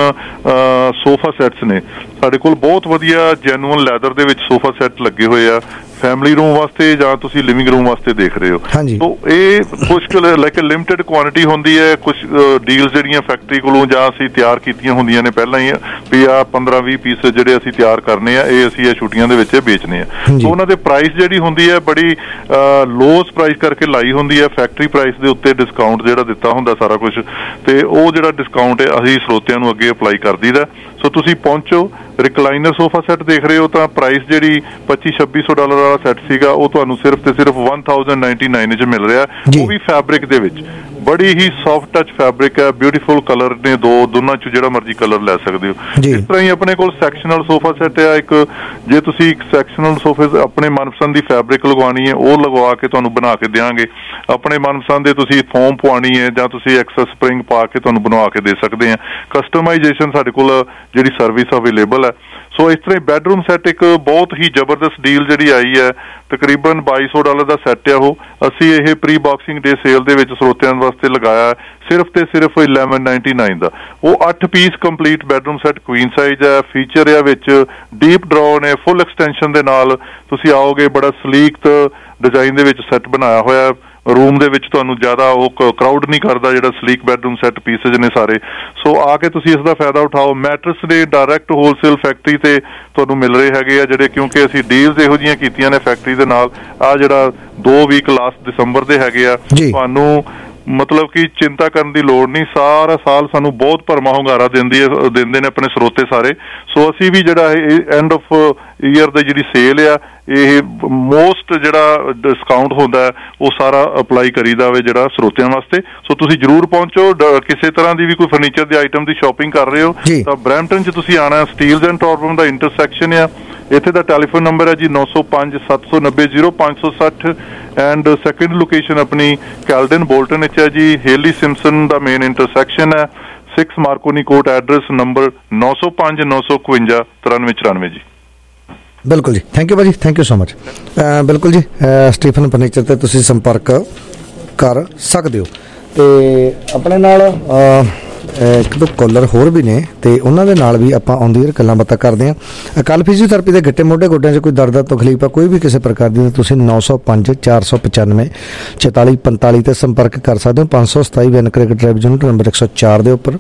ਸੋਫਾ ਸੈਟਸ ਨੇ ਸਾਡੇ ਕੋਲ, ਬਹੁਤ ਵਧੀਆ ਜੈਨੂਅਨ ਲੈਦਰ ਦੇ ਵਿੱਚ ਸੋਫਾ ਸੈੱਟ ਲੱਗੇ ਹੋਏ ਆ, ਫੈਮਿਲੀ ਰੂਮ ਵਾਸਤੇ ਜਾਂ ਤੁਸੀਂ ਲਿਵਿੰਗ ਰੂਮ ਵਾਸਤੇ ਦੇਖ ਰਹੇ ਹੋ। ਸੋ ਇਹ ਕੁਝ ਲਾਈਕ ਲਿਮਿਟਡ ਕੁਆਂਟਿਟੀ ਹੁੰਦੀ ਹੈ। ਕੁਝ ਡੀਲਸ ਜਿਹੜੀਆਂ ਫੈਕਟਰੀ ਕੋਲੋਂ ਜਾਂ ਅਸੀਂ ਤਿਆਰ ਕੀਤੀਆਂ ਹੁੰਦੀਆਂ ਨੇ ਪਹਿਲਾਂ ਹੀ, ਵੀ ਆ 15-20 ਪੀਸ ਜਿਹੜੇ ਅਸੀਂ ਤਿਆਰ ਕਰਨੇ ਆ, ਇਹ ਅਸੀਂ ਇਹ ਛੁੱਟੀਆਂ ਦੇ ਵਿੱਚ ਵੇਚਣੇ ਆ। ਸੋ ਉਹਨਾਂ ਦੇ ਪ੍ਰਾਈਸ ਜਿਹੜੀ ਹੁੰਦੀ ਹੈ ਬੜੀ ਲੋਸ ਪ੍ਰਾਈਸ ਕਰਕੇ ਲਾਈ ਹੁੰਦੀ ਹੈ, ਫੈਕਟਰੀ ਪ੍ਰਾਈਸ ਦੇ ਉੱਤੇ ਡਿਸਕਾਊਂਟ ਜਿਹੜਾ ਦਿੱਤਾ ਹੁੰਦਾ ਸਾਰਾ ਕੁਝ, ਤੇ ਉਹ ਜਿਹੜਾ ਡਿਸਕਾਊਂਟ ਹੈ ਅਸੀਂ ਸਰੋਤਿਆਂ ਨੂੰ ਅੱਗੇ ਅਪਲਾਈ ਕਰ ਦਈਦਾ। ਸੋ ਤੁਸੀਂ ਪਹੁੰਚੋ। ਰਿਕਲਾਈਨਰ ਸੋਫਾ ਸੈੱਟ ਦੇਖ ਰਹੇ ਹੋ ਤਾਂ ਪ੍ਰਾਈਸ ਜਿਹੜੀ $2500-2600 ਵਾਲਾ ਸੈੱਟ ਸੀਗਾ ਉਹ ਤੁਹਾਨੂੰ ਸਿਰਫ ਤੇ ਸਿਰਫ 1099 ਵਿੱਚ ਮਿਲ ਰਿਹਾ, ਉਹ ਵੀ ਫੈਬਰਿਕ ਦੇ ਵਿੱਚ। ਬੜੀ ਹੀ ਸੌਫਟ ਟੱਚ ਫੈਬਰਿਕ ਹੈ, ਬਿਊਟੀਫੁਲ ਕਲਰ ਨੇ, ਦੋਨਾਂ ਚ ਜਿਹੜਾ ਮਰਜ਼ੀ ਕਲਰ ਲੈ ਸਕਦੇ ਹੋ। ਇਸ ਤਰ੍ਹਾਂ ਹੀ ਆਪਣੇ ਕੋਲ ਸੈਕਸ਼ਨਲ ਸੋਫਾ ਸੈੱਟ ਹੈ ਇੱਕ, ਜੇ ਤੁਸੀਂ ਇੱਕ ਸੈਕਸ਼ਨਲ ਸੋਫੇ ਆਪਣੇ ਮਨਪਸੰਦ ਦੀ ਫੈਬਰਿਕ ਲਗਵਾਉਣੀ ਹੈ ਉਹ ਲਗਵਾ ਕੇ ਤੁਹਾਨੂੰ ਬਣਾ ਕੇ ਦਿਆਂਗੇ। ਆਪਣੇ ਮਨਪਸੰਦ ਦੇ ਤੁਸੀਂ ਫੋਮ ਪਵਾਉਣੀ ਹੈ ਜਾਂ ਤੁਸੀਂ ਐਕਸੈਸ ਸਪਰਿੰਗ ਪਾ ਕੇ ਤੁਹਾਨੂੰ ਬਣਵਾ ਕੇ ਦੇ ਸਕਦੇ ਆ। ਕਸਟਮਾਈਜੇਸ਼ਨ ਸਾਡੇ ਕੋਲ ਜਿਹੜੀ ਸਰਵਿਸ ਅਵੇਲੇਬਲ ਹੈ। ਸੋ ਇਸ ਤਰ੍ਹਾਂ ਬੈਡਰੂਮ ਸੈੱਟ ਇੱਕ ਬਹੁਤ ਹੀ ਜ਼ਬਰਦਸਤ ਡੀਲ ਜਿਹੜੀ ਆਈ ਹੈ, ਤਕਰੀਬਨ $2200 ਦਾ ਸੈੱਟ ਹੈ ਉਹ। ਅਸੀਂ ਇਹ ਪ੍ਰੀ ਬਾਕਸਿੰਗ ਡੇ ਸੇਲ ਦੇ ਵਿੱਚ ਸਰੋਤਿਆਂ ਵਾਸਤੇ ਲਗਾਇਆ ਸਿਰਫ ਤੇ ਸਿਰਫ $1199 ਦਾ। ਉਹ 8 piece complete bedroom set queen size ਹੈ, ਫੀਚਰ ਹੈ ਵਿੱਚ ਡੀਪ ਡਰਾਅ ਨੇ, ਫੁੱਲ ਐਕਸਟੈਂਸ਼ਨ ਦੇ ਨਾਲ ਤੁਸੀਂ ਆਓਗੇ। ਬੜਾ ਸਲੀਕ ਡਿਜ਼ਾਈਨ ਦੇ ਵਿੱਚ ਸੈੱਟ ਬਣਾਇਆ ਹੋਇਆ, ਰੂਮ ਦੇ ਵਿੱਚ ਤੁਹਾਨੂੰ ਜ਼ਿਆਦਾ ਉਹ ਕਰਾਊਡ ਨਹੀਂ ਕਰਦਾ, ਜਿਹੜਾ ਸਲੀਕ ਬੈਡਰੂਮ ਸੈੱਟ ਪੀਸੇਜ ਨੇ ਸਾਰੇ। ਸੋ ਆ ਕੇ ਤੁਸੀਂ ਇਸ ਦਾ ਫਾਇਦਾ ਉਠਾਓ। ਮੈਟਰਸ ਦੇ ਡਾਇਰੈਕਟ ਹੋਲਸੇਲ ਫੈਕਟਰੀ ਤੇ ਤੁਹਾਨੂੰ ਮਿਲ ਰਹੇ ਹੈਗੇ ਆ ਜਿਹੜੇ, ਕਿਉਂਕਿ ਅਸੀਂ ਡੀਲਸ ਇਹੋ ਜਿਹੀਆਂ ਕੀਤੀਆਂ ਨੇ ਫੈਕਟਰੀ ਦੇ ਨਾਲ। ਆ ਜਿਹੜਾ 2 ਵੀਕ ਲਾਸਟ ਦਸੰਬਰ ਦੇ ਹੈਗੇ ਆ, ਤੁਹਾਨੂੰ ਮਤਲਬ ਕਿ ਚਿੰਤਾ ਕਰਨ ਦੀ ਲੋੜ ਨਹੀਂ। ਸਾਰਾ ਸਾਲ ਸਾਨੂੰ ਬਹੁਤ ਭਰਮਾ ਹੁੰਗਾਰਾ ਦਿੰਦੇ ਨੇ ਆਪਣੇ ਸਰੋਤੇ ਸਾਰੇ। ਸੋ ਅਸੀਂ ਵੀ ਜਿਹੜਾ ਐਂਡ ਆਫ ਈਅਰ ਦੀ ਜਿਹੜੀ ਸੇਲ ਆ, ਇਹ ਮੋਸਟ ਜਿਹੜਾ ਡਿਸਕਾਊਂਟ ਹੁੰਦਾ ਉਹ ਸਾਰਾ ਅਪਲਾਈ ਕਰੀਦਾ ਵੇ ਜਿਹੜਾ ਸਰੋਤਿਆਂ ਵਾਸਤੇ। ਸੋ ਤੁਸੀਂ ਜਰੂਰ ਪਹੁੰਚੋ। ਕਿਸੇ ਤਰ੍ਹਾਂ ਦੀ ਵੀ ਕੋਈ ਫਰਨੀਚਰ ਦੀ ਆਈਟਮ ਦੀ ਸ਼ਾਪਿੰਗ ਕਰ ਰਹੇ ਹੋ ਤਾਂ ਬਰੈਂਪਟਨ 'ਚ ਤੁਸੀਂ ਆਉਣਾ। ਸਟੀਲਸ ਐਂਡ ਟੌਰਬਨ ਦਾ ਇੰਟਰਸੈਕਸ਼ਨ ਆ। ਇੱਥੇ ਦਾ ਟੈਲੀਫੋਨ ਨੰਬਰ ਹੈ ਜੀ 905-790-0560 ਐਂਡ ਸੈਕਿੰਡ ਲੋਕੇਸ਼ਨ ਆਪਣੀ ਕੈਲਡਨ ਬੋਲਟਨ ਵਿੱਚ ਹੈ ਜੀ। ਹੇਲੀ ਸਿੰਪਸਨ ਦਾ ਮੇਨ ਇੰਟਰਸੈਕਸ਼ਨ ਹੈ। 6 ਮਾਰਕੋਨੀ ਕੋਰਟ, ਐਡਰੈਸ ਨੰਬਰ 905-951-9394 ਜੀ। ਬਿਲਕੁਲ ਜੀ, ਥੈਂਕ ਯੂ ਭਾਜੀ, ਥੈਂਕ ਯੂ ਸੋ ਮਚ। ਬਿਲਕੁਲ ਜੀ, ਸਟੀਫਨ ਫਰਨੀਚਰ ਤੇ ਤੁਸੀਂ ਸੰਪਰਕ ਕਰ ਸਕਦੇ ਹੋ। ਤੇ ਆਪਣੇ ਨਾਲ ਇੱਕ ਦੋ ਕਾਲਰ ਹੋਰ ਵੀ ਨੇ ਤੇ ਉਹਨਾਂ ਦੇ ਨਾਲ ਵੀ ਆਪਾਂ ਆਨ ਦੀ ਏਅਰ ਗੱਲਾਂ ਬਾਤਾਂ ਕਰਦੇ ਹਾਂ। ਕੱਲ ਫਿਜ਼ੀਓਥੈਰੇਪੀ ਦੇ ਗਿੱਟੇ ਮੋਢੇ ਗੋਡਿਆਂ 'ਚ ਕੋਈ ਦਰਦ ਤਕਲੀਫ ਆ ਕੋਈ ਵੀ ਕਿਸੇ ਪ੍ਰਕਾਰ ਦੀ, ਤੁਸੀਂ 905-495-4445 ਤੇ ਸੰਪਰਕ ਕਰ ਸਕਦੇ ਹੋ। 527 Vankirk drive unit number 104 ਦੇ ਉੱਪਰ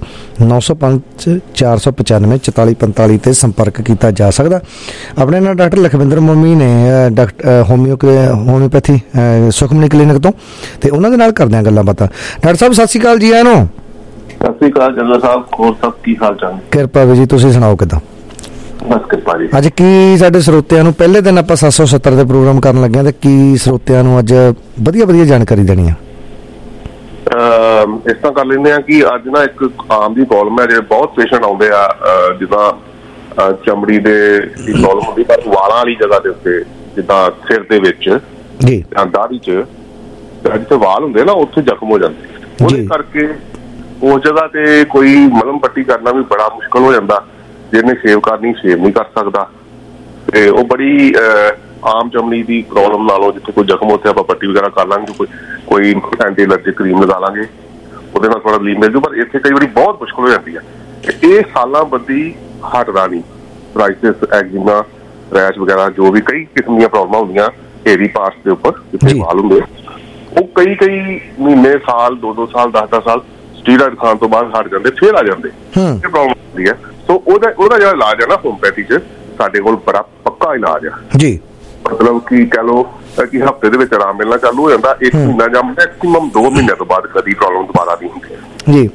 905-495-4445 ਤੇ ਸੰਪਰਕ ਕੀਤਾ ਜਾ ਸਕਦਾ। ਆਪਣੇ ਨਾਲ ਡਾਕਟਰ ਲਖਵਿੰਦਰ ਮੋਮੀ ਨੇ, ਹੋਮਿਓਪੈਥੀ ਸੁਖਮਨੀ ਕਲੀਨਿਕ ਤੋਂ, ਤੇ ਉਹਨਾਂ ਦੇ ਨਾਲ ਕਰਦੇ ਹਾਂ ਗੱਲਾਂ ਬਾਤਾਂ। ਡਾਕਟਰ ਸਾਹਿਬ ਸਤਿ ਸ਼੍ਰੀ ਅਕਾਲ ਜੀ। ਆਇਆਂ ਨੂੰ। ਸਤਿ ਸ਼੍ਰੀ ਅਕਾਲ ਜਨਰਲ ਸਾਹਿਬ, ਹੋਰ ਸਭ ਕੀ ਹਾਲ ਚਾਲ? ਕਿਰਪਾ ਵੀ ਜੀ, ਤੁਸੀਂ ਸੁਣਾਓ ਕਿੱਦਾਂ? ਬਸ ਕਿਰਪਾ ਜੀ। ਅੱਜ ਕੀ ਸਾਡੇ ਸਰੋਤਿਆਂ ਨੂੰ, ਪਹਿਲੇ ਦਿਨ ਆਪਾਂ 770 ਦੇ ਪ੍ਰੋਗਰਾਮ ਕਰਨ ਲੱਗੇ ਹਾਂ, ਤੇ ਕੀ ਸਰੋਤਿਆਂ ਨੂੰ ਅੱਜ ਵਧੀਆ ਜਾਣਕਾਰੀ ਦੇਣੀ ਆ? ਇਸ ਤਰ੍ਹਾਂ ਕਰ ਲੈਂਦੇ ਆ ਕਿ ਅੱਜ ਨਾ ਇੱਕ ਆਮ ਦੀ ਪ੍ਰੋਬਲਮ ਹੈ, ਜਿਹੜੇ ਬਹੁਤ ਪੇਸ਼ੈਂਟ ਆਉਂਦੇ ਆ ਜਿੱਦਾਂ ਚਮੜੀ ਦੇ ਦੀ ਪ੍ਰੋਬਲਮ ਹੁੰਦੀ, ਪਰ ਵਾਲਾਂ ਵਾਲੀ ਜਗ੍ਹਾ ਦੇ ਉੱਤੇ, ਜਿੱਦਾਂ ਸਿਰ ਦੇ ਵਿੱਚ ਜਾਂ ਦਾੜੀ 'ਚ ਜਿੱਥੇ ਵਾਲ ਹੁੰਦੇ ਨਾ ਉੱਥੇ ਜ਼ਖਮ ਹੋ ਜਾਂਦੇ, ਉਹਦੇ ਕਰਕੇ ਉਸ ਜਗ੍ਹਾ ਤੇ ਕੋਈ ਮਲਮ ਪੱਟੀ ਕਰਨਾ ਵੀ ਬੜਾ ਮੁਸ਼ਕਲ ਹੋ ਜਾਂਦਾ। ਜਿਹਨੇ ਸ਼ੇਵ ਕਰਨੀ ਸ਼ੇਵ ਨਹੀਂ ਕਰ ਸਕਦਾ, ਤੇ ਉਹ ਬੜੀ ਆਮ ਚਮੜੀ ਦੀ ਪ੍ਰੋਬਲਮ ਨਾਲੋਂ ਜਿੱਥੇ ਕੋਈ ਜ਼ਖਮ ਉੱਥੇ ਆਪਾਂ ਪੱਟੀ ਵਗੈਰਾ ਕਰ ਲਾਂਗੇ, ਕੋਈ ਐਂਟੀ ਐਲਰਜੀ ਕਰੀਮ ਲਗਾ ਲਾਂਗੇ, ਉਹਦੇ ਨਾਲ ਥੋੜਾ ਰਿਲੀਫ ਮਿਲ ਜੂ। ਪਰ ਇੱਥੇ ਕਈ ਵਾਰੀ ਬਹੁਤ ਮੁਸ਼ਕਲ ਹੋ ਜਾਂਦੀ ਹੈ। ਇਹ ਸਾਲਾਂ ਬੱਧੀ ਹਟਦਾ ਨਹੀਂ। ਸੋਰਾਇਸਿਸ, ਐਗਜ਼ੀਮਾ, ਰੈਸ਼ ਵਗੈਰਾ ਜੋ ਵੀ ਕਈ ਕਿਸਮ ਦੀਆਂ ਪ੍ਰੋਬਲਮਾਂ ਹੁੰਦੀਆਂ ਏਰੀ ਪਾਰਟਸ ਦੇ ਉੱਪਰ ਜਿੱਥੇ ਵਾਲ ਹੁੰਦੇ, ਉਹ ਕਈ ਮਹੀਨੇ, ਸਾਲ, 2 ਸਾਲ, 10 ਸਾਲ ਸਟੀਰੋਇਡ ਖਾਣ ਤੋਂ ਬਾਅਦ ਹਟ ਜਾਂਦੇ, ਫਿਰ ਆ ਜਾਂਦੇ। ਇਹ ਪ੍ਰੋਬਲਮ ਹੁੰਦੀ ਹੈ। ਸੋ ਉਹਦਾ ਜਿਹੜਾ ਇਲਾਜ ਹੈ ਨਾ ਹੋਮਪੈਥੀ 'ਚ ਸਾਡੇ ਕੋਲ ਬੜਾ ਪੱਕਾ ਇਲਾਜ ਆ ਜੀ। ਮਤਲਬ ਕਿ ਕਹਿ ਲਓ ਕਿ ਹਫ਼ਤੇ ਦੇ ਵਿੱਚ ਆਰਾਮ ਮਿਲਣਾ ਚਾਲੂ ਹੋ ਜਾਂਦਾ, 1 ਮਹੀਨਾ ਜਾਂ ਮੈਕਸੀਮਮ 2 ਮਹੀਨਿਆਂ ਤੋਂ ਬਾਅਦ ਕਦੀ ਪ੍ਰੋਬਲਮ ਦੁਬਾਰਾ ਨਹੀਂ ਹੁੰਦੀ ਜੀ।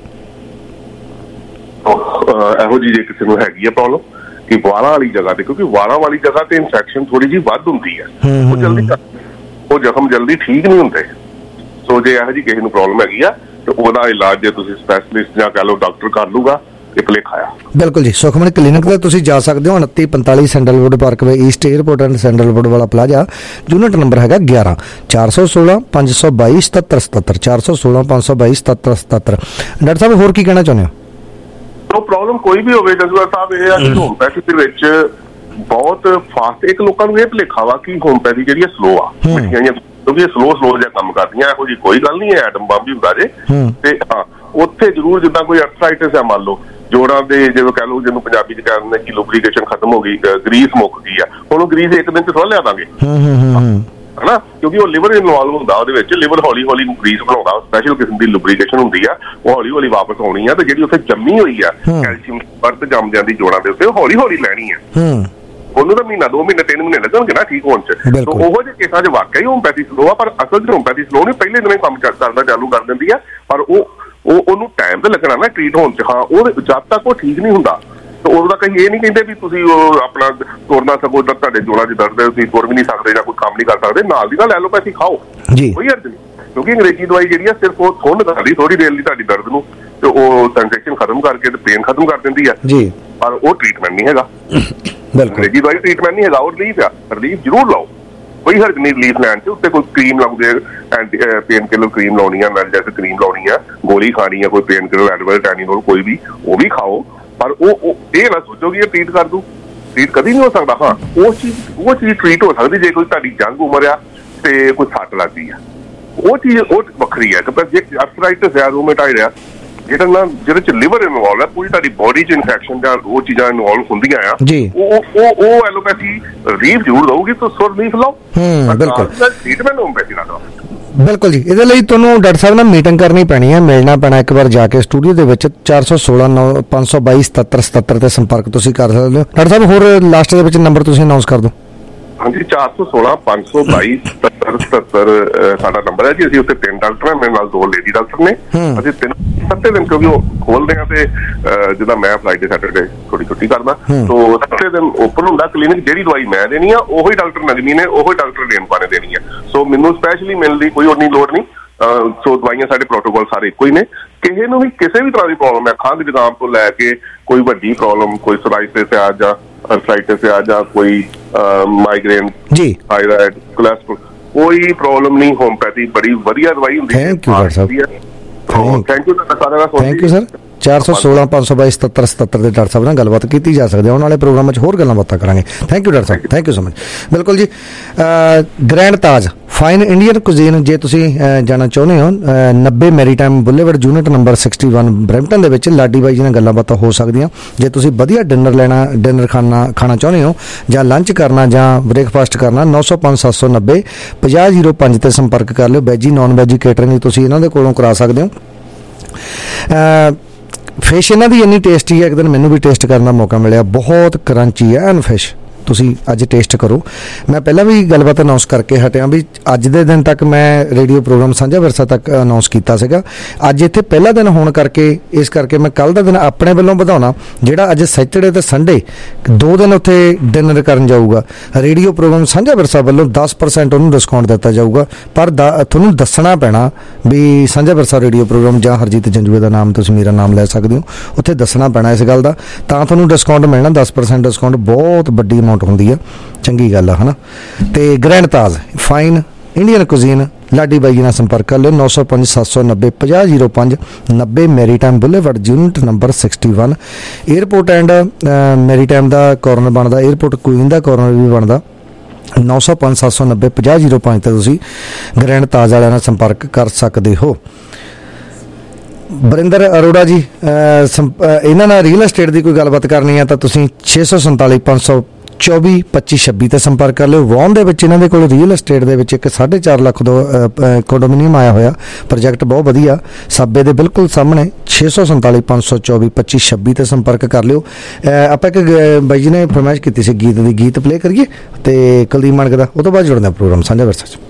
ਇਹੋ ਜਿਹੀ ਜੇ ਕਿਸੇ ਨੂੰ ਹੈਗੀ ਆ ਪ੍ਰੋਬਲਮ ਕਿ ਵਾਲਾਂ ਵਾਲੀ ਜਗ੍ਹਾ ਤੇ, ਕਿਉਂਕਿ ਵਾਲਾਂ ਵਾਲੀ ਜਗ੍ਹਾ ਤੇ ਇਨਫੈਕਸ਼ਨ ਥੋੜੀ ਜਿਹੀ ਵੱਧ ਹੁੰਦੀ ਹੈ, ਉਹ ਜ਼ਖਮ ਜਲਦੀ ਠੀਕ ਨਹੀਂ ਹੁੰਦੇ। ਸੋ ਜੇ ਇਹੋ ਜਿਹੀ ਕਿਸੇ ਨੂੰ ਪ੍ਰੋਬਲਮ ਹੈਗੀ ਆ ਤੇ ਉਹਦਾ ਇਲਾਜ ਜੇ ਤੁਸੀਂ ਸਪੈਸ਼ਲਿਸਟ ਜਾਂ ਕਹਿ ਲਓ ਡਾਕਟਰ ਕਰ ਲੂਗਾ, ਇਹ ਭੁਲੇਖਾ ਆ। ਬਿਲਕੁਲ ਜੀ। ਸੁਖਮਨ ਕਲੀਨਿਕ ਤੇ ਤੁਸੀਂ ਜਾ ਸਕਦੇ ਹੋ, 2945 Sandalwood parkway east airport and Sandalwood ਵਾਲਾ ਪਲਾਜ਼ਾ। ਯੂਨਿਟ ਨੰਬਰ ਹੈਗਾ 11 416 522 7777 416 522 7777। ਡਾਕਟਰ ਸਾਹਿਬ ਹੋਰ ਕੀ ਕਹਿਣਾ ਚਾਹੁੰਦੇ ਹੋ? ਪ੍ਰੋਬਲਮ ਕੋਈ ਵੀ ਹੋਵੇ ਜਸਵੰਤ ਸਾਹਿਬ, ਇਹ ਆ ਕਿ ਹੋਮਪੈਥੀ ਦੇ ਵਿੱਚ ਬਹੁਤ ਫਾਸਟ, ਇੱਕ ਲੋਕਾਂ ਨੂੰ ਇਹ ਭੁਲੇਖਾ ਵਾ ਕਿ ਹੋਮਪੈਥੀ ਜਿਹੜੀ ਸਲੋ ਆ, ਮਿੱਠੀਆਂ ਕਿਉਂਕਿ ਇਹ ਸਲੋ ਜਿਹਾ ਕੰਮ ਕਰਦੀਆਂ। ਇਹੋ ਜਿਹੀ ਕੋਈ ਗੱਲ ਨਹੀਂ ਹੈ, ਐਟਮ ਬੰਬ ਵੀ ਹੁੰਦਾ ਜੇ। ਤੇ ਹਾਂ, ਉੱਥੇ ਜ਼ਰੂਰ ਜਿੱਦਾਂ ਕੋਈ ਅਰਥਰਾਈਟਿਸ ਹੈ, ਮੰਨ ਲਓ ਜੋੜਾਂ ਦੇ, ਜਦੋਂ ਕਹਿ ਲਓ ਜਿਹਨੂੰ ਪੰਜਾਬੀ 'ਚ ਕਹਿੰਦੇ ਕਿ ਲੁਬਰੀਕੇਸ਼ਨ ਖਤਮ ਹੋ ਗਈ, ਗਰੀਸ ਮੁੱਕ ਗਈ ਆ, ਹੁਣ ਉਹ ਗਰੀਸ ਇੱਕ ਦਿਨ 'ਚ ਥੋੜ੍ਹਾ ਲਿਆ ਦਾਂਗੇ ਹਨਾ, ਕਿਉਂਕਿ ਉਹ ਲਿਵਰ ਇਨਵੋਲਵ ਹੁੰਦਾ ਉਹਦੇ ਵਿੱਚ। ਲਿਵਰ ਹੌਲੀ ਹੌਲੀ ਗਰੀਸ ਬਣਾਉਂਦਾ, ਸਪੈਸ਼ਲ ਕਿਸਮ ਦੀ ਲੁਬਰੀਕੇਸ਼ਨ ਹੁੰਦੀ ਆ, ਉਹ ਹੌਲੀ ਹੌਲੀ ਵਾਪਸ ਆਉਣੀ ਆ। ਤੇ ਜਿਹੜੀ ਉੱਥੇ ਜੰਮੀ ਹੋਈ ਆ ਕੈਲਸ਼ੀਅਮ ਪਰਤ ਜੰਮ ਜਾਂਦੀ ਜੋੜਾਂ ਦੇ ਉੱਤੇ, ਉਹ ਹੌਲੀ ਹੌਲੀ ਲੈਣੀ ਆ। ਉਹਨੂੰ ਤਾਂ ਮਹੀਨਾ, 2 ਮਹੀਨੇ, 3 ਮਹੀਨੇ ਲੱਗਣਗੇ ਨਾ ਠੀਕ ਹੋਣ 'ਚ। ਉਹੋ ਜਿਹੇ ਕੇਸਾਂ 'ਚ ਵਾਕਿਆ ਹੀ ਹੋਮਪੈਥੀ ਸਲੋ ਆ, ਪਰ ਅਸਲ 'ਚ ਹੋਮਪੈਥੀ ਸਲੋ ਨਹੀਂ, ਪਹਿਲੇ ਦਿਨ ਹੀ ਕੰਮ ਕਰਨਾ ਚਾਲੂ ਕਰ ਦਿੰਦੀ ਆ। ਪਰ ਉਹਨੂੰ ਟਾਈਮ ਤੇ ਲੱਗਣਾ ਨਾ ਟ੍ਰੀਟ ਹੋਣ 'ਚ। ਹਾਂ, ਉਹ ਜਦ ਤੱਕ ਉਹ ਠੀਕ ਨਹੀਂ ਹੁੰਦਾ ਤੇ ਉਦੋਂ ਤੱਕ ਇਹ ਨਹੀਂ ਕਹਿੰਦੇ ਵੀ ਤੁਸੀਂ ਉਹ ਆਪਣਾ ਤੁਰਨਾ ਸਕੋ, ਤੁਹਾਡੇ ਜੋੜਾਂ 'ਚ ਦਰਦ ਹੈ, ਤੁਸੀਂ ਤੁਰ ਵੀ ਨਹੀਂ ਸਕਦੇ ਜਾਂ ਕੋਈ ਕੰਮ ਨਹੀਂ ਕਰ ਸਕਦੇ, ਨਾਲ ਦੀ ਨਾਲ ਐਲੋਪੈਥੀ ਖਾਓ, ਕੋਈ ਹਰਜ ਨਹੀਂ। ਕਿਉਂਕਿ ਅੰਗਰੇਜ਼ੀ ਦਵਾਈ ਜਿਹੜੀ ਆ ਸਿਰਫ ਉਹ ਥੋੜ੍ਹੀ ਕਰਦੀ ਥੋੜੀ ਦੇਰ ਲਈ ਤੁਹਾਡੀ ਦਰਦ ਨੂੰ, ਤੇ ਉਹ ਸੈਂਸੇਸ਼ਨ ਖਤਮ ਕਰਕੇ ਤੇ ਪੇਨ ਖਤਮ ਕਰ ਦਿੰਦੀ ਆ ਜੀ, ਪਰ ਉਹ ਟ੍ਰੀਟਮੈਂਟ ਨਹੀਂ ਹੈਗਾ। ਅੰਗਰੇਜ਼ੀ ਦਵਾਈ ਟ੍ਰੀਟਮੈਂਟ ਨਹੀਂ ਹੈਗਾ, ਉਹ ਰਿਲੀਫ ਆ। ਰਿਲੀਫ ਜ਼ਰੂਰ ਲਓ, ਕੋਈ ਹਰਜ ਨਹੀਂ ਰਿਲੀਫ ਲੈਣ 'ਚ। ਉੱਤੇ ਕੋਈ ਕਰੀਮ ਲਾਉਂਦੇ, ਐਂਟੀ ਪੇਨ ਕਿਲਰ ਕਰੀਮ ਲਾਉਣੀ ਆ, ਨਰਜੈਸ ਕਰੀਮ ਲਾਉਣੀ ਆ, ਗੋਲੀ ਖਾਣੀ ਆ, ਕੋਈ ਪੇਨ ਕਿਲਰ, ਐਡਵਲ, ਟੈਨੀਨੋਲ ਕੋਈ ਵੀ, ਉਹ ਵੀ ਖਾਓ। ਪਰ ਉਹ ਇਹ ਨਾ ਸੋਚੋ ਕਿ ਇਹ ਟ੍ਰੀਟ ਕਰ ਦੂ, ਟ੍ਰੀਟ ਕਦੀ ਨਹੀਂ ਹੋ ਸਕਦਾ। ਹਾਂ, ਉਹ ਚੀਜ਼ ਟ੍ਰੀਟ ਹੋ ਸਕਦੀ ਜੇ ਕੋਈ ਤੁਹਾਡੀ ਜੰਗ ਉਮਰ ਆ ਤੇ ਕੋਈ ਸੱਟ ਲੱਗਦੀ ਆ, ਉਹ ਚੀਜ਼ ਉਹ ਵੱਖਰੀ ਹੈ। ਪਰ ਜੇ ਅਰਥਰਾਈਟਿਸ ਆ, ਰੂਮੇਟਾਇਡ ਆ, ਜਿਹੜਾ ਨਾ ਜਿਹਦੇ 'ਚ ਲਿਵਰ ਇਨਵੋਲਵ ਹੈ, ਪੂਰੀ ਤੁਹਾਡੀ ਬੋਡੀ 'ਚ ਇਨਫੈਕਸ਼ਨ ਜਾਂ ਉਹ ਚੀਜ਼ਾਂ ਇਨਵੋਲਵ ਹੁੰਦੀਆਂ ਆ, ਉਹ ਐਲੋਪੈਥੀ ਰਿਲੀਫ ਜ਼ਰੂਰ ਦਊਗੀ। ਤੁਸੀਂ ਰਿਲੀਫ ਲਓ, ਬਿਲਕੁਲ ਟ੍ਰੀਟਮੈਂਟ ਹੋਮਪੈਥੀ ਨਾਲ। ਬਿਲਕੁਲ ਜੀ। ਇਹਦੇ ਲਈ ਤੁਹਾਨੂੰ ਡਾਕਟਰ ਸਾਹਿਬ ਨਾਲ ਮੀਟਿੰਗ ਕਰਨੀ ਪੈਣੀ ਹੈ, ਮਿਲਣਾ ਪੈਣਾ ਇੱਕ ਵਾਰ ਜਾ ਕੇ ਸਟੂਡੀਓ ਦੇ ਵਿੱਚ। 416 522 7777 ਤੇ ਸੰਪਰਕ ਤੁਸੀਂ ਕਰ ਸਕਦੇ ਹੋ। ਡਾਕਟਰ ਸਾਹਿਬ ਹੋਰ ਲਾਸਟ ਦੇ ਵਿੱਚ ਨੰਬਰ ਤੁਸੀਂ ਅਨਾਉਂਸ ਕਰ ਦਿਓ। ਹਾਂਜੀ, 416 522 7777 ਸਾਡਾ ਨੰਬਰ ਹੈ ਜੀ। ਅਸੀਂ ਉੱਥੇ 3 ਡਾਕਟਰ ਹਾਂ, ਮੇਰੇ ਨਾਲ 2 ਲੇਡੀ ਡਾਕਟਰ ਨੇ। ਅਸੀਂ 7 ਦਿਨ ਕਿਉਂਕਿ ਉਹ ਖੋਲਦੇ ਹਾਂ ਤੇ ਜਿੱਦਾਂ ਮੈਂ ਫਰਾਈਡੇ ਸੈਟਰਡੇ ਥੋੜੀ ਛੁੱਟੀ ਕਰਦਾ, ਤੋ 7 ਦਿਨ ਓਪਨ ਹੁੰਦਾ ਕਲੀਨਿਕ। ਜਿਹੜੀ ਦਵਾਈ ਮੈਂ ਦੇਣੀ ਆ ਉਹੀ ਡਾਕਟਰ ਨਗਮੀ ਨੇ, ਉਹੀ ਡਾਕਟਰ ਰੇਨਪਾ ਨੇ ਦੇਣੀ ਆ। ਸੋ ਮੈਨੂੰ ਸਪੈਸ਼ਲੀ ਮਿਲਣ ਦੀ ਕੋਈ ਉਨੀ ਲੋੜ ਨਹੀਂ। ਸੋ ਦਵਾਈਆਂ ਸਾਡੇ ਪ੍ਰੋਟੋਕੋਲ ਸਾਰੇ ਇੱਕੋ ਹੀ ਨੇ। ਕਿਸੇ ਨੂੰ ਵੀ ਕਿਸੇ ਵੀ ਤਰ੍ਹਾਂ ਦੀ ਪ੍ਰੋਬਲਮ ਹੈ, ਖੰਘ ਜ਼ੁਕਾਮ ਤੋਂ ਲੈ ਕੇ ਕੋਈ ਵੱਡੀ ਪ੍ਰੋਬਲਮ, ਕੋਈ ਸੋਰਾਇਸਿਸ ਆ ਜਾਂ ਅਰਥਰਾਈਟਿਸ ਆ ਜਾਂ ਕੋਈ ਮਾਈਗ੍ਰੇਨ, ਥਾਇਰਾਇਡ, ਕੋਲੈਸਟਰੋਲ, ਕੋਈ ਪ੍ਰੋਬਲਮ ਨਹੀਂ। ਹੋਮਪੈਥੀ ਬੜੀ ਵਧੀਆ ਦਵਾਈ ਹੁੰਦੀ ਹੈ। ਥੈਂਕ ਯੂ ਡਾਕਟਰ ਸਾਹਿਬ। Thank you sir. 416 522 7777 ਦੇ ਡਾਕਟਰ ਸਾਹਿਬ ਨਾਲ ਗੱਲਬਾਤ ਕੀਤੀ ਜਾ ਸਕਦੀ ਹੈ। ਆਉਣ ਵਾਲੇ ਪ੍ਰੋਗਰਾਮਾਂ 'ਚ ਹੋਰ ਗੱਲਾਂ ਬਾਤਾਂ ਕਰਾਂਗੇ। ਥੈਂਕ ਯੂ ਡਾਕਟਰ ਸਾਹਿਬ, ਥੈਂਕ ਯੂ ਸੋ ਮਚ। ਬਿਲਕੁਲ ਜੀ। Grand Taj fine Indian cuisine ਜੇ ਤੁਸੀਂ ਜਾਣਾ ਚਾਹੁੰਦੇ ਹੋ, 90 maritime boulevard unit number 61 Brampton ਦੇ ਵਿੱਚ ਲਾਡੀ ਬਾਈ ਜੀ ਨਾਲ ਗੱਲਾਂ ਬਾਤਾਂ ਹੋ ਸਕਦੀਆਂ। ਜੇ ਤੁਸੀਂ ਵਧੀਆ ਡਿਨਰ ਖਾਣਾ ਚਾਹੁੰਦੇ ਹੋ ਜਾਂ ਲੰਚ ਕਰਨਾ ਜਾਂ ਬ੍ਰੇਕਫਾਸਟ ਕਰਨਾ, 905 790 5005 ਤੇ ਸੰਪਰਕ ਕਰ ਲਿਓ। ਵੈਜੀ ਨੌਨ ਵੈਜੀ ਕੇਟਰਿੰਗ ਤੁਸੀਂ ਇਹਨਾਂ ਦੇ ਕੋਲੋਂ ਕਰਾ ਸਕਦੇ ਹੋ। ਫਿਸ਼ ਇਹਨਾਂ ਦੀ ਇੰਨੀ ਟੇਸਟੀ ਹੈ, ਇੱਕ ਦਿਨ ਮੈਨੂੰ ਵੀ ਟੇਸਟ ਕਰਨ ਦਾ ਮੌਕਾ ਮਿਲਿਆ। ਬਹੁਤ ਕਰੰਚੀ ਹੈ ਐਨ ਫਿਸ਼, ਤੁਸੀਂ ਅੱਜ ਟੇਸਟ ਕਰੋ। ਮੈਂ ਪਹਿਲਾਂ ਵੀ ਗੱਲਬਾਤ ਅਨਾਉਂਸ ਕਰਕੇ ਹਟਿਆ ਵੀ ਅੱਜ ਦੇ ਦਿਨ ਤੱਕ ਮੈਂ ਰੇਡੀਓ ਪ੍ਰੋਗਰਾਮ ਸਾਂਝਾ ਵਿਰਸਾ ਤੱਕ ਅਨਾਉਂਸ ਕੀਤਾ ਸੀਗਾ। ਅੱਜ ਇੱਥੇ ਪਹਿਲਾ ਦਿਨ ਹੋਣ ਕਰਕੇ ਇਸ ਕਰਕੇ ਮੈਂ ਕੱਲ੍ਹ ਦਾ ਦਿਨ ਆਪਣੇ ਵੱਲੋਂ ਵਧਾਉਣਾ, ਜਿਹੜਾ ਅੱਜ ਸੈਟਰਡੇ ਤੇ ਸੰਡੇ 2 ਦਿਨ ਉੱਥੇ ਡਿਨਰ ਕਰਨ ਜਾਊਗਾ। ਰੇਡੀਓ ਪ੍ਰੋਗਰਾਮ ਸਾਂਝਾ ਵਿਰਸਾ ਵੱਲੋਂ 10% ਉਹਨੂੰ ਡਿਸਕਾਊਂਟ ਦਿੱਤਾ ਜਾਊਗਾ, ਪਰ ਤੁਹਾਨੂੰ ਦੱਸਣਾ ਪੈਣਾ ਵੀ ਸਾਂਝਾ ਵਿਰਸਾ ਰੇਡੀਓ ਪ੍ਰੋਗਰਾਮ ਜਾਂ ਹਰਜੀਤ ਜੰਜੂਏ ਦਾ ਨਾਮ ਤੁਸੀਂ ਮੇਰਾ ਨਾਮ ਲੈ ਸਕਦੇ ਹੋ, ਉੱਥੇ ਦੱਸਣਾ ਪੈਣਾ ਇਸ ਗੱਲ ਦਾ, ਤਾਂ ਤੁਹਾਨੂੰ ਡਿਸਕਾਊਂਟ ਮਿਲਣਾ। 10% ਡਿਸਕਾਊਂਟ ਬਹੁਤ ਵੱਡੀ ਅਮਾਊਂਟ ਹੁੰਦੀ ਆ, ਚੰਗੀ ਗੱਲ ਆ, ਹੈ ਨਾ। ਤੇ grand Taj fine Indian cuisine Laddi ਬਾਈ ਜੀ ਨਾਲ ਸੰਪਰਕ ਕਰ ਲਿਓ। 905 790 5005 90 maritime boulevard unit number 61। Airport and maritime ਦਾ ਕਾਰਨਰ ਬਣਦਾ, ਏਅਰਪੋਰਟ ਕੁਈਨ ਦਾ ਕਾਰਨਰ ਵੀ ਬਣਦਾ। 905 790 5005 ਤੇ ਤੁਸੀਂ ਗ੍ਰੈਂਡ ਤਾਜ ਵਾਲਿਆਂ ਨਾਲ ਸੰਪਰਕ ਕਰ ਸਕਦੇ ਹੋ। ਵਰਿੰਦਰ ਅਰੋੜਾ ਜੀ, ਇਹਨਾਂ ਨਾਲ ਰੀਅਲ ਐਸਟੇਟ ਦੀ ਕੋਈ ਗੱਲਬਾਤ ਕਰਨੀ ਹੈ ਤਾਂ ਤੁਸੀਂ 647 524 2526 ਤੇ ਸੰਪਰਕ ਕਰ ਲਿਓ। ਵੌਨ ਦੇ ਵਿੱਚ ਇਹਨਾਂ ਦੇ ਕੋਲ ਰੀਅਲ ਐਸਟੇਟ ਦੇ ਵਿੱਚ ਇੱਕ 4.5 ਲੱਖ ਦਾ ਕੰਡੋਮੀਨੀਅਮ ਆਇਆ ਹੋਇਆ, ਪ੍ਰੋਜੈਕਟ ਬਹੁਤ ਵਧੀਆ, ਸਾਬੇ ਦੇ ਬਿਲਕੁਲ ਸਾਹਮਣੇ। 647 524 2526 ਤੇ ਸੰਪਰਕ ਕਰ ਲਿਓ। ਆਪਾਂ ਇੱਕ ਬਾਈ ਜੀ ਨੇ ਫਰਮਾਇਸ਼ ਕੀਤੀ ਸੀ ਗੀਤ ਦੀ, ਗੀਤ ਪਲੇ ਕਰੀਏ ਤੇ ਕੁਲਦੀਪ ਮਾਨਕ ਦਾ, ਉਹ ਤੋਂ ਬਾਅਦ ਜੁੜਦੇ ਪ੍ਰੋਗਰਾਮ ਸਾਂਝਾ ਵਿਰਸਾ 'ਚ।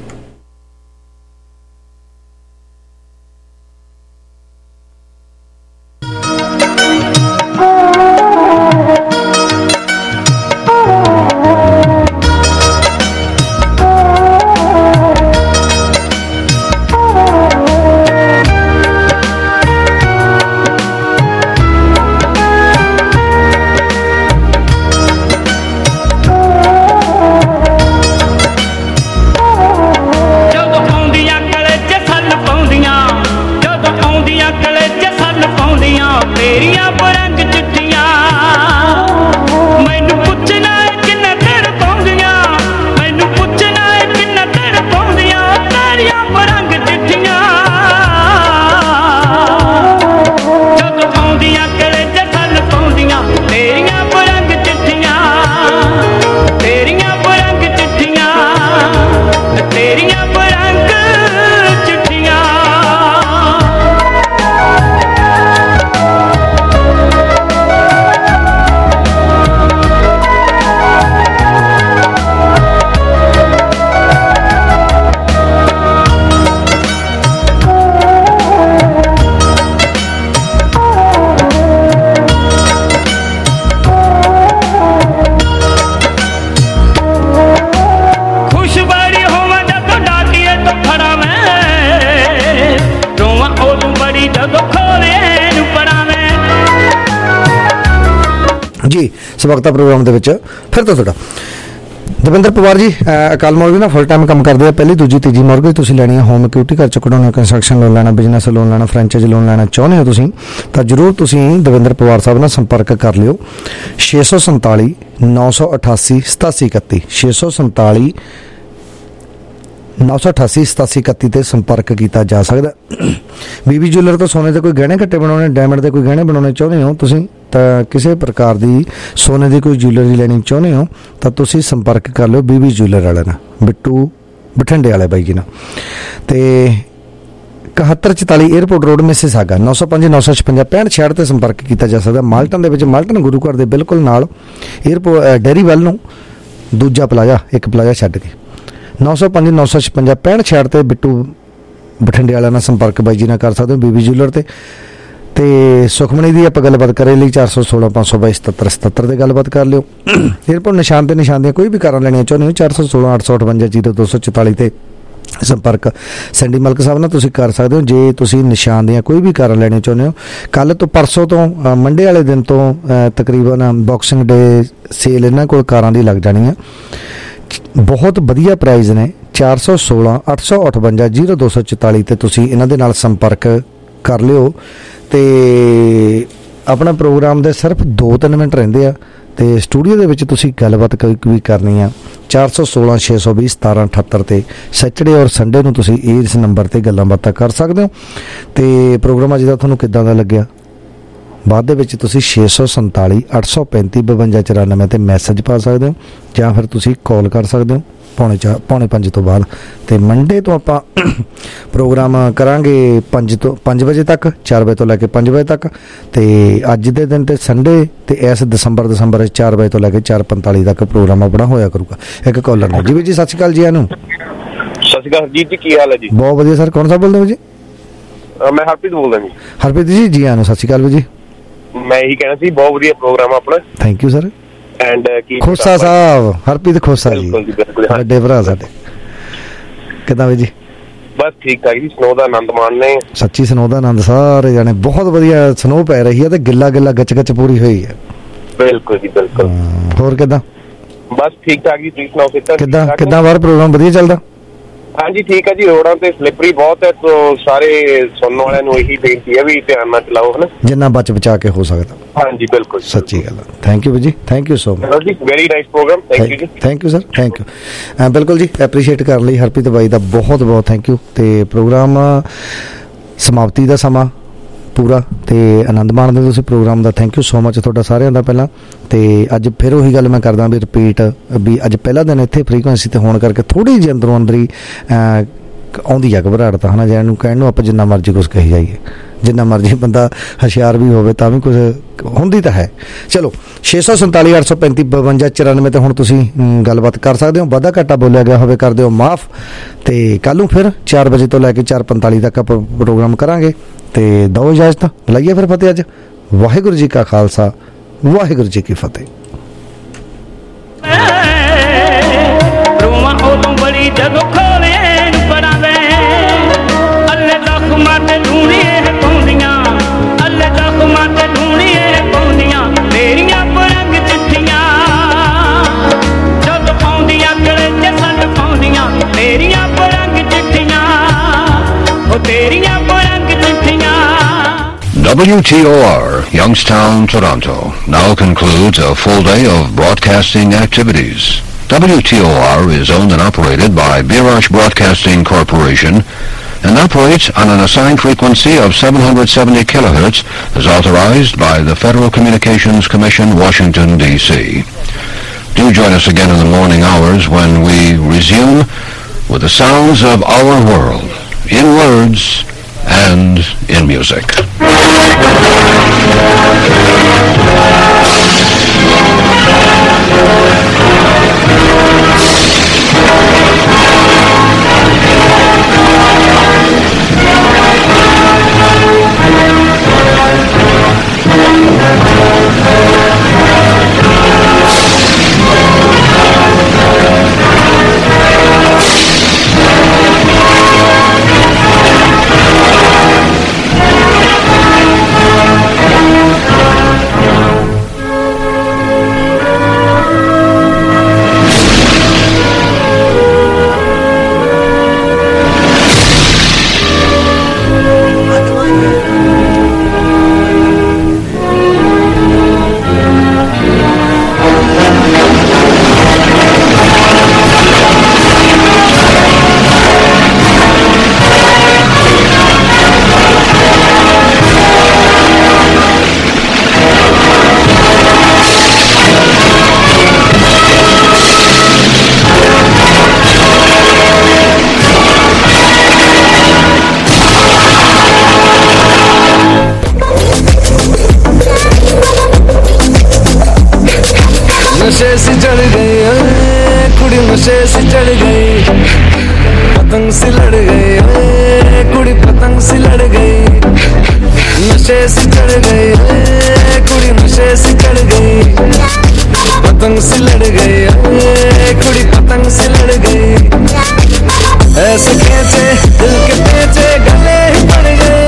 ਜੀ ਸਵਾਗਤ ਹੈ ਪ੍ਰੋਗਰਾਮ ਦੇ ਵਿੱਚ ਫਿਰ ਤੋਂ ਤੁਹਾਡਾ। ਦਵਿੰਦਰ ਪਵਾਰ ਜੀ ਅਕਾਲ ਮੋਰਗੇ ਨਾਲ ਫੁੱਲ ਟਾਈਮ ਕੰਮ ਕਰਦੇ ਆ। ਪਹਿਲੀ ਦੂਜੀ ਤੀਜੀ ਮੋਰਗੇਜ ਤੁਸੀਂ ਲੈਣੀ ਹੈ, ਹੋਮ ਇਕੁਇਟੀ ਘਰ ਚ ਕਢਾਉਣਾ, ਕੰਸਟਰਕਸ਼ਨ ਲੋਨ ਲੈਣਾ, ਬਿਜ਼ਨਸ ਲੋਨ ਲੈਣਾ, ਫਰੈਂਚਾਈਜ਼ ਲੋਨ ਲੈਣਾ ਚਾਹੁੰਦੇ ਹੋ ਤੁਸੀਂ ਤਾਂ ਜ਼ਰੂਰ ਤੁਸੀਂ ਦਵਿੰਦਰ ਪਵਾਰ ਸਾਹਿਬ ਨਾਲ ਸੰਪਰਕ ਕਰ ਲਿਓ। 647 988 8731 647 988 8731 ਤੇ ਸੰਪਰਕ ਕੀਤਾ ਜਾ ਸਕਦਾ। ਬੀਬੀ ਜੁਐਲਰ ਤੋਂ ਸੋਨੇ ਦੇ ਕੋਈ ਗਹਿਣੇ ਘੱਟੇ ਬਣਾਉਣੇ, ਡਾਇਮੰਡ ਦੇ ਕੋਈ ਗਹਿਣੇ ਬਣਾਉਣੇ ਚਾਹੁੰਦੇ ਹੋ ਤੁਸੀਂ ਤਾਂ ਕਿਸੇ ਪ੍ਰਕਾਰ ਦੀ ਸੋਨੇ ਦੀ ਕੋਈ ਜੁਐਲਰੀ ਲੈਣੀ ਚਾਹੁੰਦੇ ਹੋ ਤਾਂ ਤੁਸੀਂ ਸੰਪਰਕ ਕਰ ਲਿਓ ਬੀਬੀ ਜੁਐਲਰ ਵਾਲਿਆਂ ਨਾਲ, ਬਿੱਟੂ ਬਠਿੰਡੇ ਵਾਲੇ ਬਾਈ ਜੀ ਨਾਲ। ਤੇ 7144 ਏਅਰਪੋਰਟ ਰੋਡ ਮਿਸਿਸਾਗਾ 905 956 6566 ਤੇ ਸੰਪਰਕ ਕੀਤਾ ਜਾ ਸਕਦਾ। ਮਾਲਟਨ ਦੇ ਵਿੱਚ, ਮਾਲਟਨ ਗੁਰੂ ਘਰ ਦੇ ਬਿਲਕੁਲ ਨਾਲ ਏਅਰਪੋਰਟ ਡੇਅਰੀ ਵੱਲ ਨੂੰ ਦੂਜਾ ਪਲਾਜ਼ਾ, ਇੱਕ ਪਲਾਜ਼ਾ ਛੱਡ ਕੇ 905 956 6566 ਤੇ ਬਿੱਟੂ ਬਠਿੰਡੇ ਵਾਲਿਆਂ ਨਾਲ ਸੰਪਰਕ ਬਾਈ ਜੀ ਨਾਲ ਕਰ ਸਕਦੇ ਹੋ ਬੀਬੀ ਜੁਐਲਰ ਤੇ ਸੁਖਮਣੀ ਦੀ ਆਪਾਂ ਗੱਲਬਾਤ ਕਰੇ ਲਈ 416 522 77 77 ਤੇ ਗੱਲਬਾਤ ਕਰ ਲਿਓ। ਏਅਰਪੋਰਟ ਨਿਸ਼ਾਨ ਤੇ ਨਿਸ਼ਾਨ ਦੀਆਂ ਕੋਈ ਵੀ ਕਾਰਾਂ ਲੈਣੀਆਂ ਚਾਹੁੰਦੇ ਹੋ 416 858 0244 ਤੇ ਸੰਪਰਕ ਸੈਂਡੀ ਮਲਕ ਸਾਹਿਬ ਨਾਲ ਤੁਸੀਂ ਕਰ ਸਕਦੇ ਹੋ ਜੇ ਤੁਸੀਂ ਨਿਸ਼ਾਨ ਦੀਆਂ ਕੋਈ ਵੀ ਕਾਰਾਂ ਲੈਣੀਆਂ ਚਾਹੁੰਦੇ ਹੋ। ਕੱਲ੍ਹ ਤੋਂ ਪਰਸੋਂ ਤੋਂ ਮੰਡੇ ਵਾਲੇ ਦਿਨ ਤੋਂ ਤਕਰੀਬਨ ਬਾਕਸਿੰਗ ਡੇ ਸੇਲ ਇਹਨਾਂ ਕੋਲ ਕਾਰਾਂ ਦੀ ਲੱਗ ਜਾਣੀ ਆ। ਬਹੁਤ ਵਧੀਆ ਪ੍ਰਾਈਜ਼ ਨੇ। 416 858 0244 ਤੇ ਤੁਸੀਂ ਇਹਨਾਂ ਦੇ ਨਾਲ ਸੰਪਰਕ ਕਰ ਲਿਓ। ਤੇ ਆਪਣਾ ਪ੍ਰੋਗਰਾਮ ਦੇ ਸਿਰਫ 2-3 ਮਿੰਟ ਰਹਿੰਦੇ ਆ ਤੇ ਸਟੂਡੀਓ ਦੇ ਵਿੱਚ ਤੁਸੀਂ ਗੱਲਬਾਤ ਵੀ ਕਰਨੀ ਆ। 416 620 1778 ਤੇ ਸੈਟਰਡੇ ਔਰ ਸੰਡੇ ਨੂੰ ਤੁਸੀਂ ਇਸ ਨੰਬਰ ਤੇ ਗੱਲਾਂ ਬਾਤਾਂ ਕਰ ਸਕਦੇ ਹੋ। ਤੇ ਪ੍ਰੋਗਰਾਮ ਅੱਜ ਦਾ ਤੁਹਾਨੂੰ ਕਿੱਦਾਂ ਦਾ ਲੱਗਿਆ ਬਾਅਦ ਦੇ ਵਿੱਚ ਤੁਸੀਂ 647 835 5294 ਤੇ ਮੈਸੇਜ ਪਾ ਸਕਦੇ ਹੋ ਜਾਂ ਫਿਰ ਤੁਸੀਂ ਕਾਲ ਕਰ ਸਕਦੇ ਹੋ ਪੌਣੇ 5 ਤੋਂ ਬਾਅਦ। ਤੇ ਮੰਡੇ ਤੋਂ ਆਪਾਂ ਪ੍ਰੋਗਰਾਮ ਕਰਾਂਗੇ 5 ਵਜੇ ਤੱਕ, 4 ਵਜੇ ਤੋਂ ਲੈ ਕੇ 5 ਵਜੇ ਤੱਕ। ਤੇ ਅੱਜ ਦੇ ਦਿਨ ਤੇ ਸੰਡੇ ਤੇ ਇਸ ਦਸੰਬਰ 4 ਵਜੇ ਤੋਂ ਲੈ ਕੇ 4:45 ਤੱਕ ਪ੍ਰੋਗਰਾਮ ਆਪਣਾ ਹੋਇਆ ਕਰੂਗਾ। ਇੱਕ ਕਾਲਰ ਨੇ ਜੀ। ਵੀਰ ਜੀ ਸਤਿ ਸ਼੍ਰੀ ਅਕਾਲ ਜੀ। ਇਹਨੂੰ ਸਤਿ ਸ਼੍ਰੀ ਅਕਾਲ ਹਰਜੀਤ ਜੀ, ਕੀ ਹਾਲ ਹੈ ਜੀ? ਬਹੁਤ ਵਧੀਆ ਸਰ। ਕੌਣ ਸਾਹਿਬ ਬੋਲਦੇ ਹੋ ਜੀ? ਮੈਂ ਹਰਪ੍ਰੀਤ ਬੋਲਦਾ ਜੀ। ਹਰਪ੍ਰੀਤ ਜੀ, ਜੀ ਆਨੂੰ ਸਤਿ ਸ਼੍ਰੀ ਅਕਾਲ ਵੀਰ ਜੀ। ਮੈਂ ਇਹੀ ਕਹਿਣਾ ਸੀ, ਬਹੁਤ ਵਧੀਆ ਪ੍ਰੋਗਰਾਮ ਆਪਣਾ। Thank you sir. ਐਂਡ ਕੀ ਖੋਸਾ ਸਾਹਿਬ, ਹਰਪ੍ਰੀਤ ਖੋਸਾ ਜੀ, ਵੱਡੇ ਭਰਾ ਸਾਡੇ। ਕਿੱਦਾਂ ਵੀਰ ਜੀ? ਬਸ ਠੀਕ ਠਾਕ ਜੀ। ਸਨੋ ਦਾ ਆਨੰਦ ਮਾਣਨੇ। ਸੱਚੀ ਸਨੋ ਦਾ ਆਨੰਦ ਸਾਰੇ ਜਾਣੇ। ਬਹੁਤ ਵਧੀਆ ਸਨੋ ਪੈ ਰਹੀ ਹੈ ਤੇ ਗਿੱਲਾ ਗੱਚ ਪੂਰੀ ਹੋਈ ਹੈ। ਬਿਲਕੁਲ ਜੀ ਬਿਲਕੁਲ। ਹੋਰ ਕਿੱਦਾਂ? ਬਸ ਠੀਕ ਠਾਕ ਜੀ। ਤੁਸੀਂ ਸੁਣਾਓ ਕਿੱਦਾਂ ਬਾਹਰ ਪ੍ਰੋਗਰਾਮ ਵਧੀਆ ਚੱਲਦਾ? ਹਾਂਜੀ ਠੀਕ ਹੈ ਜੀ। ਰੋਡਾਂ ਤੇ ਸਲਿਪਰੀ ਬਹੁਤ ਹੈ, ਤੋ ਸਾਰੇ ਸੁਣਨ ਵਾਲਿਆਂ ਨੂੰ ਇਹੀ ਬੇਨਤੀ ਹੈ ਵੀ ਧਿਆਨ ਨਾਲ ਚਲਾਓ, ਹਨਾ, ਜਿੰਨਾ ਬਚਾ ਕੇ ਹੋ ਸਕਦਾ। ਹਾਂਜੀ ਬਿਲਕੁਲ, ਸੱਚੀ ਗੱਲ ਹੈ। ਥੈਂਕ ਯੂ ਜੀ, thank you so much. Very nice programme. Thank you ਜੀ। Thank you sir, thank you. ਬਿਲਕੁਲ ਜੀ, ਐਪਰੀਸ਼ੀਏਟ ਕਰਨ ਲਈ ਹਰਪ੍ਰੀਤ ਬਾਈ ਦਾ ਬਹੁਤ ਬਹੁਤ ਥੈਂਕ ਯੂ। ਤੇ ਪ੍ਰੋਗਰਾਮ ਸਮਾਪਤੀ ਦਾ ਸਮਾਂ ਪੂਰਾ ਤੇ ਆਨੰਦ ਮਾਣਦੇ ਤੁਸੀਂ ਪ੍ਰੋਗਰਾਮ ਦਾ। ਥੈਂਕ ਯੂ ਸੋ ਮਚ ਤੁਹਾਡਾ ਸਾਰਿਆਂ ਦਾ ਪਹਿਲਾਂ। ਤੇ ਅੱਜ ਫਿਰ ਉਹੀ ਗੱਲ ਮੈਂ ਕਰਦਾ ਵੀ ਰਿਪੀਟ, ਵੀ ਅੱਜ ਪਹਿਲਾ ਦਿਨ ਇੱਥੇ ਫ੍ਰੀਕੁਐਂਸੀ ਤੇ ਹੋਣ ਕਰਕੇ ਥੋੜ੍ਹੀ ਜਿਹੀ ਅੰਦਰੋਂ ਅੰਦਰੀ ਆਉਂਦੀ ਆ ਘਬਰਾਹਟ ਤਾਂ, ਹਨਾ। ਜਿਹਨੂੰ ਕਹਿਣ ਨੂੰ ਆਪਾਂ ਜਿੰਨਾ ਮਰਜ਼ੀ ਕੁਛ ਕਹੀ ਜਾਈਏ, ਜਿੰਨਾ ਮਰਜ਼ੀ ਬੰਦਾ ਹੁਸ਼ਿਆਰ ਵੀ ਹੋਵੇ ਤਾਂ ਵੀ ਕੁਝ ਹੁੰਦੀ ਤਾਂ ਹੈ। ਚਲੋ 647 835 52 94 ਤੇ ਹੁਣ ਤੁਸੀਂ ਗੱਲਬਾਤ ਕਰ ਸਕਦੇ ਹੋ। ਵਾਧਾ ਘਾਟਾ ਬੋਲਿਆ ਗਿਆ ਹੋਵੇ ਕਰ ਦਿਓ ਮਾਫ। ਤੇ ਕੱਲ੍ਹ ਨੂੰ ਫਿਰ 4 ਵਜੇ ਤੋਂ ਲੈ ਕੇ 4:45 ਤੱਕ ਆਪਾਂ ਪ੍ਰੋਗਰਾਮ ਕਰਾਂਗੇ। ਤੇ ਦਿਓ ਇਜਾਜ਼ਤ, ਲਾਈਏ ਫਿਰ ਫਤਿਹ ਅੱਜ। ਵਾਹਿਗੁਰੂ ਜੀ ਕਾ ਖਾਲਸਾ, ਵਾਹਿਗੁਰੂ ਜੀ ਕੀ ਫਤਿਹ। ਬੜੀ ਜਦੋਂ ਖੋਲੇ ਪੜਾਵੇ ਅੱਲੇ ਜ਼ਖਮਾਂ ਤੇ ਧੂਣੀਏ ਪਾਉਂਦੀਆਂ, ਅੱਲੇ ਜ਼ਖਮਾਂ ਤੇ ਧੂਣੀਏ ਪਾਉਂਦੀਆਂ, ਤੇਰੀਆਂ ਬਰੰਗ ਚਿੱਠੀਆਂ ਜਦ ਪਾਉਂਦੀਆਂ ਗਲੇ ਚ ਸੰਡ ਪਾਉਂਦੀਆਂ, ਤੇਰੀਆਂ ਬਰੰਗ ਚਿੱਠੀਆਂ, ਉਹ ਤੇਰੀਆਂ ਬਰੰਗ ਚਿੱਠੀਆਂ। WTOR, Youngstown, Toronto, now concludes a full day of broadcasting activities. WTOR is owned and operated by Birash Broadcasting Corporation and operates on an assigned frequency of 770 kilohertz as authorized by the Federal Communications Commission, Washington, D.C. Do join us again in the morning hours when we resume with the sounds of our world, in words and in music. नशे से चढ़ गई कुड़ी, नशे से चढ़ गई, पतंग से लड़ गई कुड़ी, पतंग से लड़ गई। नशे से चढ़ गई कुड़ी, नशे से चढ़ गई, पतंग से लड़ गई कुड़ी, पतंग से लड़ गई। ऐसे खींचे दिल के पेचे गले ही पड़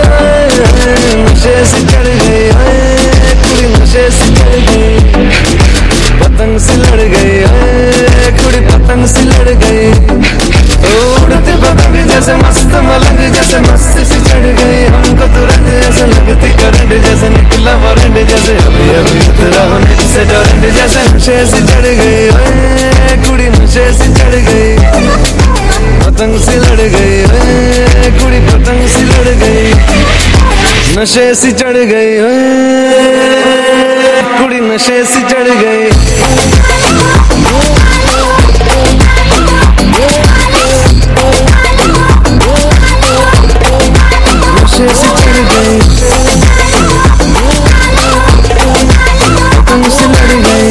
गए, नशे से चढ़ गई कुड़ी, नशे से चढ़ गई, पतंग से लड़ गई कुड़ी, पतंग से लड़ गई। उड़ती पतंग जैसे मस्त मलंग, जैसे मस्त सी चढ़ गई हमको तुरंत, ऐसे लगती करंट जैसे निकला वारंट, जैसे अभी अभी उतरा होने से डरंट, जैसे नशे से चढ़ गई कुड़ी, नशे से चढ़ गई, पतंग से लड़ गई नशे सी चढ़ गई कुड़ी नशे सी चढ़ गई नशे सी चढ़ गई तुमसे लड़ गई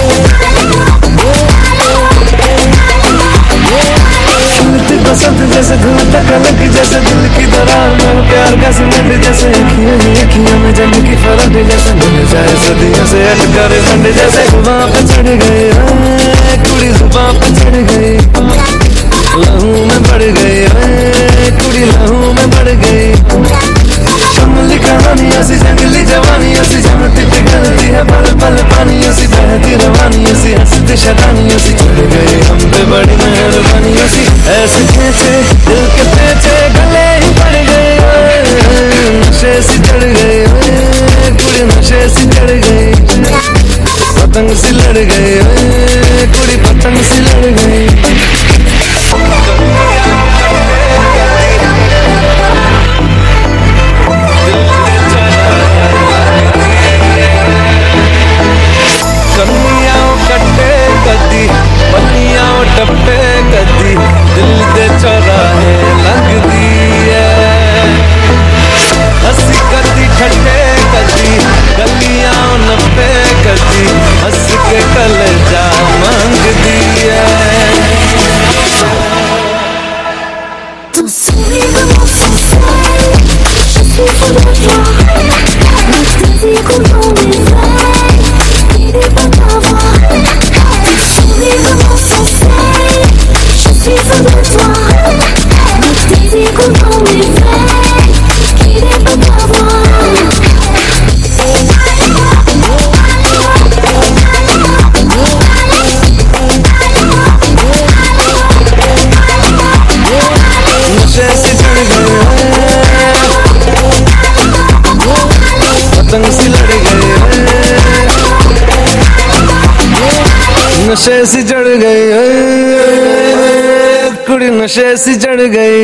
बसंत जैसे धूल तक अलग जैसे दिल की दरार में प्यार का सीमेंट जैसे अखियों में जंग की फरक जैसे मिल जाए सदियों से अटकर मंड जैसे जुबां पे चढ़ गई कुड़ी जुबां पे चढ़ गई लहू में बढ़ गई कुड़ी लहू में बढ़ गई शमली कहानी ऐसी जंगली जवानी ऐसी जमती पिघलती है पल पल पानी ऐसी बहती रवानी ऐसी हंसती शैतानी ऐसी चढ़ गई हम पे बड़ी मेहरबानी ऐसी ऐसे खींचे दिल के पेचे गले ही पड़ गए नशे सी चढ़ गई कुड़ी नशे सी चढ़ गई पतंग सी लड़ गई कुड़ी पतंग सी लड़ गई कन्नियां कट्टे कदी बनियां डब्बे कदी दिल दे चौराहे लंघदी है हंसी कदी ठट्टे कदी गलियां नब्बे कदी हंस के कलेजा मांगदी है नशे सी चढ़ गई कुड़ी नशे सी चढ़ गई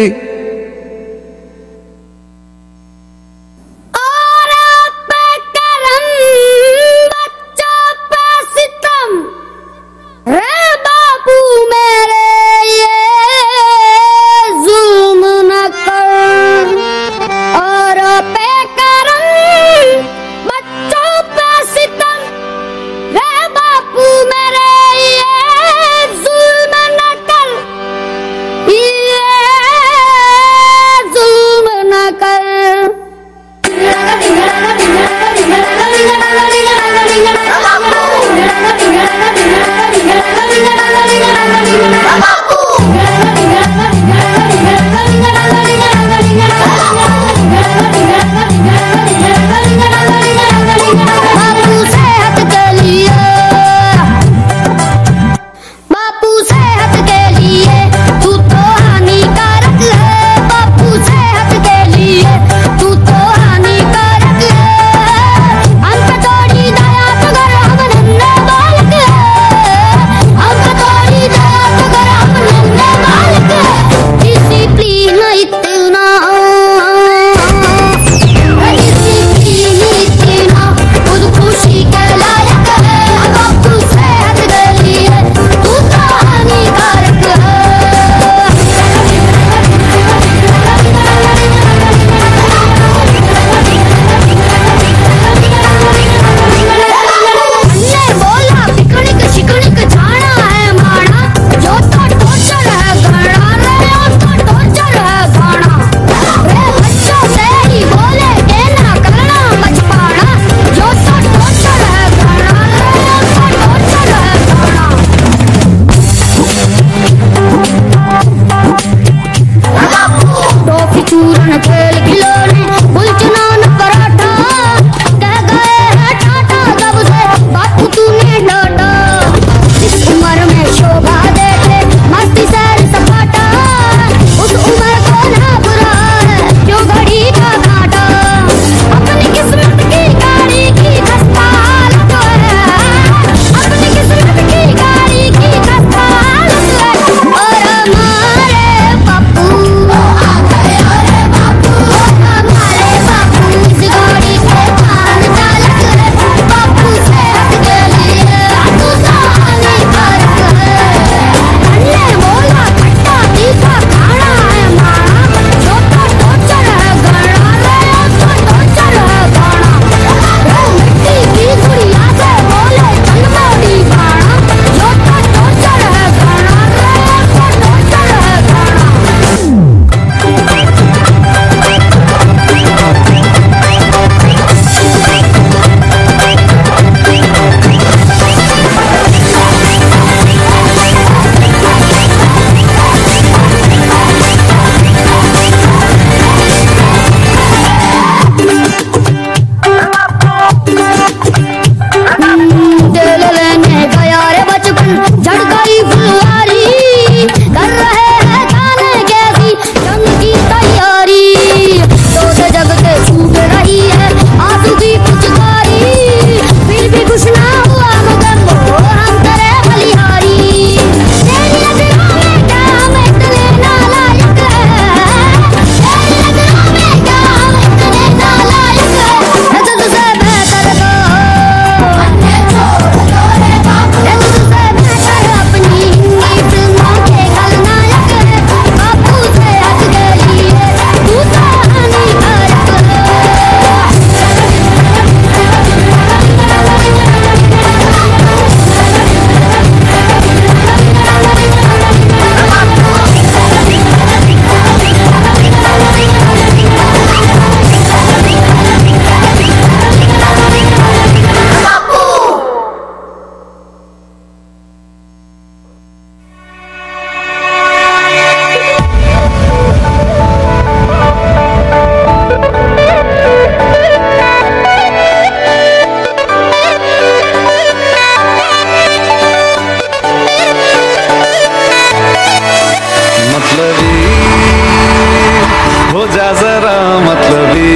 जरा मतलबी,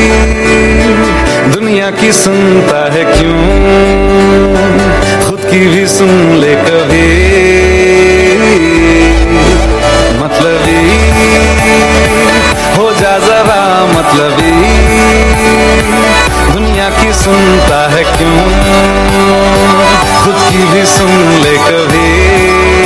दुनिया की सुनता है क्यों, खुद की भी सुन ले कभी। मतलबी हो जा जरा मतलबी, दुनिया की सुनता है क्यों, खुद की भी सुन ले कभी।